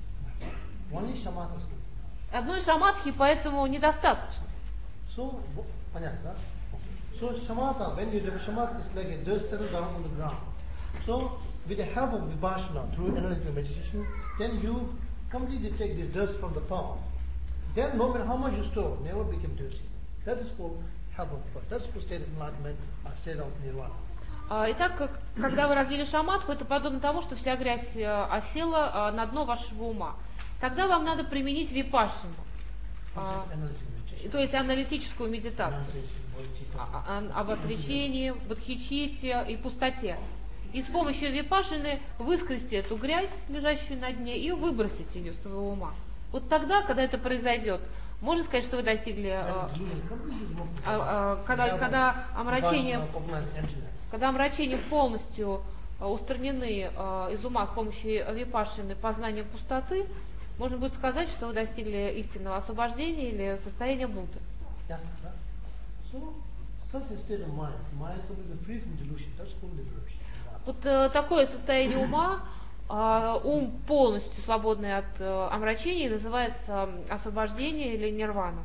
Only shamatha. Одной шаматхи поэтому недостаточно. So, понятно, да? So shamatha, when you do shamatha, it's like a dust settle down on the ground. So with the help of vipassana through analytical meditation, then you completely take this dust from the palm. Then no matter how much you store, never become dirty. That is called help of vipassana. That's called state of enlightenment, or state of nirvana. А, Итак, как- когда вы развили шаматху, это подобно тому, что вся грязь э, осела а, на дно вашего ума. Тогда вам надо применить випашину, Which а, is analytical meditation. то есть аналитическую медитацию Renunciation, bodhicitta. а- а- об отречении, бодхичитте и пустоте. И с помощью випашины выскрести эту грязь, лежащую на дне, и выбросить ее из своего ума. Вот тогда, когда это произойдет, можно сказать, что вы достигли, э, When delusion completely removed, а, а, когда, help of когда омрачение, vipassana, cognize emptiness. когда омрачения полностью э, устранены э, из ума с помощью випашины познания пустоты, можно будет сказать, что вы достигли истинного освобождения или состояния Будды. Yes, sir. So, such a state of mind, mind completely free from delusion, that's called liberation. Вот э, такое состояние ума, э, ум полностью свободный от э, омрачений, называется э, освобождение или нирвана.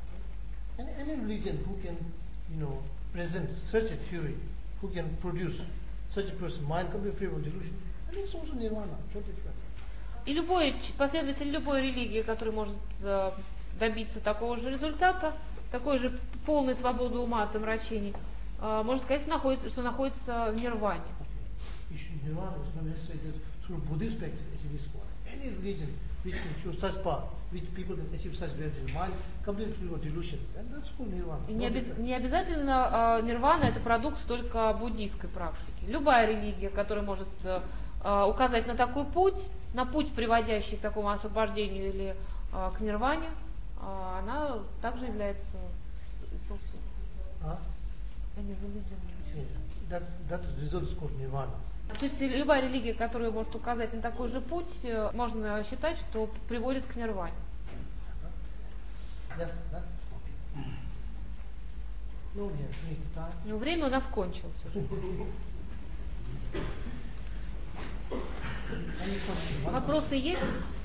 And any religion who can, you know, present such a theory, who can produce such a person, mind completely free from delusion, and it's also nirvana, no different. И любой ч- последователь любой религии, который может э, добиться такого же результата, такой же полной свободы ума от омрачений, э, можно сказать, находится, что находится в нирване. Issue nirvana is not necessarily that through Buddhist practice achieve this one. Any religion which can choose such path, which people can achieve such reality, mind completely free from delusion, and that's called nirvana. И no не, обяз- different. не обязательно э, нирвана это продукт только буддийской практики. Любая религия, которая может э, э, указать на такой путь, на путь, приводящий к такому освобождению или э, к нирване, э, она также является собственной. Huh? Any religion. Yeah. That, that result is called nirvana. То есть любая религия, которая может указать на такой же путь, э, можно считать, что приводит к нирване. Yes, that? Okay. No, we have finished the time. Но время у нас кончилось уже. Any question? One Вопросы есть?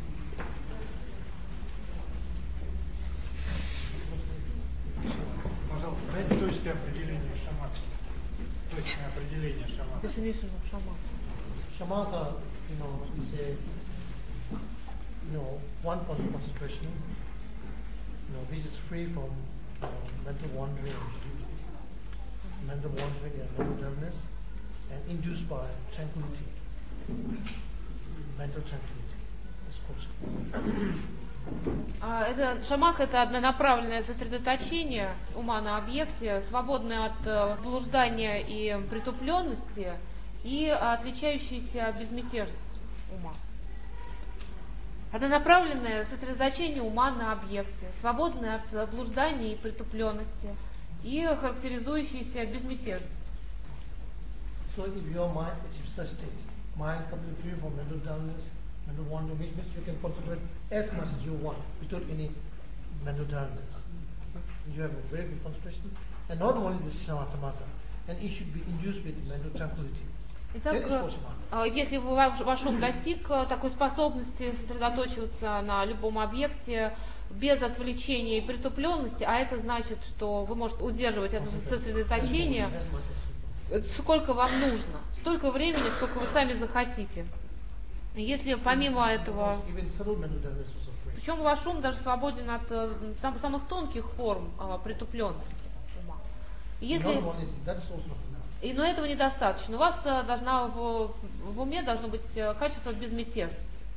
Пожалуйста, дайте точное определение шамата. Точное определение шамата. Definition of shaman. Shamatha, you know, is a, you know, one point of concentration, you know, which is free from uh, mental wandering, mental wandering and mental dullness, and induced by tranquility, mental tranquility. That's called. А, Это, шаматха – это однонаправленное сосредоточение ума на объекте, свободное от э, блуждания и притупленности и отличающееся безмятежностью ума. Однонаправленное сосредоточение ума на объекте, свободное от блуждания и притупленности и характеризующееся безмятежностью. So if your mind achieves such state, mind completely free from mental dullness, mental wandering, which means you can concentrate as much as you want without any mental dullness. You have a very good concentration, and not only this shamatha, and it should be induced with mental tranquility. Итак, если ваш, ваш ум достиг такой способности сосредоточиваться на любом объекте без отвлечения и притупленности, а это значит, что вы можете удерживать это сосредоточение, сколько вам нужно, столько времени, сколько вы сами захотите. Если помимо этого, причем ваш ум даже свободен от там, самых тонких форм а, притупленности ума. Если, и, но этого недостаточно. У вас а, должна в, в уме должно быть а, качество безмятежности.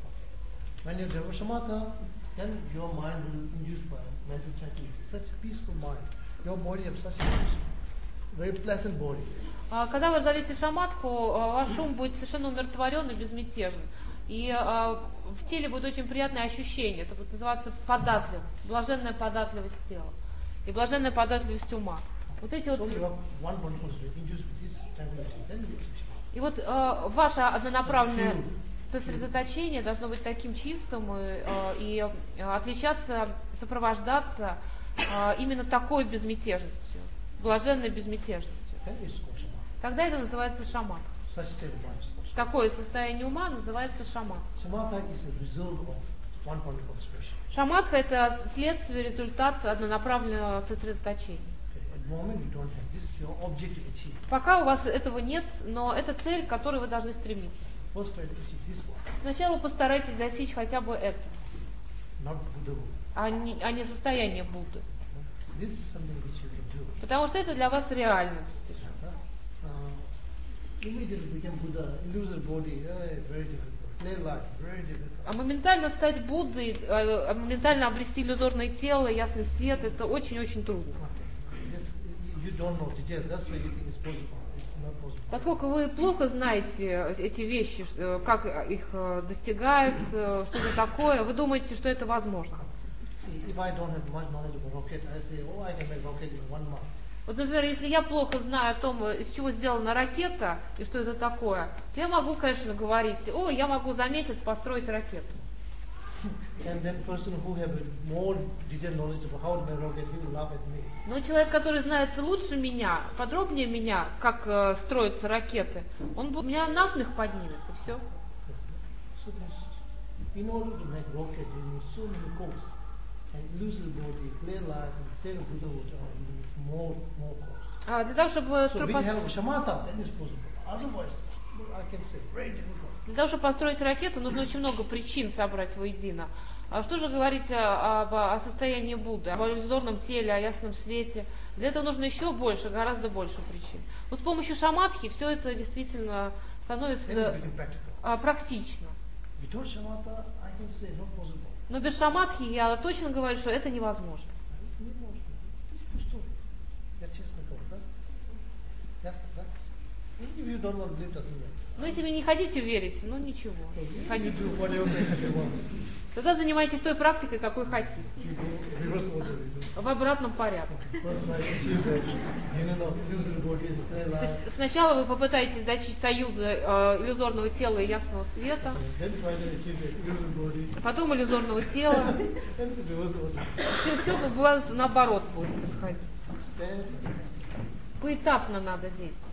Then your mind will induce by mental tranquility. Such a peaceful mind. Your body has such a very pleasant body. Когда вы зовете шаматху, ваш ум будет совершенно умиротворен и безмятежен. И а, в теле будет очень приятное ощущение. Это будет называться податливость, блаженная податливость тела и блаженная податливость ума. Вот эти вот. И вот а, ваше однонаправленное сосредоточение должно быть таким чистым и, и отличаться, сопровождаться именно такой безмятежностью, блаженной безмятежностью. Тогда это называется шамат. Такое состояние ума называется шамат. Шаматха — это следствие, результат однонаправленного сосредоточения. Пока у вас этого нет, но это цель, к которой вы должны стремиться. Сначала постарайтесь достичь хотя бы этого, а не, а не состояние Будды. Потому что это для вас реально достижение. А моментально стать Буддой, а моментально обрести иллюзорное тело, ясный свет, это очень-очень трудно. Поскольку вы плохо знаете эти вещи, как их достигают, что это такое, вы думаете, что это возможно. Вот, например, если я плохо знаю о том, из чего сделана ракета и что это такое, то я могу, конечно, говорить: о, я могу за месяц построить ракету. Но человек, который знает лучше меня, подробнее меня, как э, строятся ракеты, он меня насмех поднимет, и все. А для того, чтобы Для того, чтобы построить ракету, нужно очень много причин собрать воедино. А что же говорить о, о, о состоянии Будды, об иллюзорном теле, о ясном свете? Для этого нужно еще больше, гораздо больше причин. Но с помощью шаматхи все это действительно становится а, практично. Но без шаматхи я точно говорю, что это невозможно. Но если вы не хотите верить, ну ничего, не хотите. Тогда занимайтесь той практикой, какой хотите. В обратном порядке. Сначала вы попытаетесь достичь союза э, иллюзорного тела и ясного света, потом иллюзорного тела. Все, все наоборот будет происходить. Поэтапно надо действовать.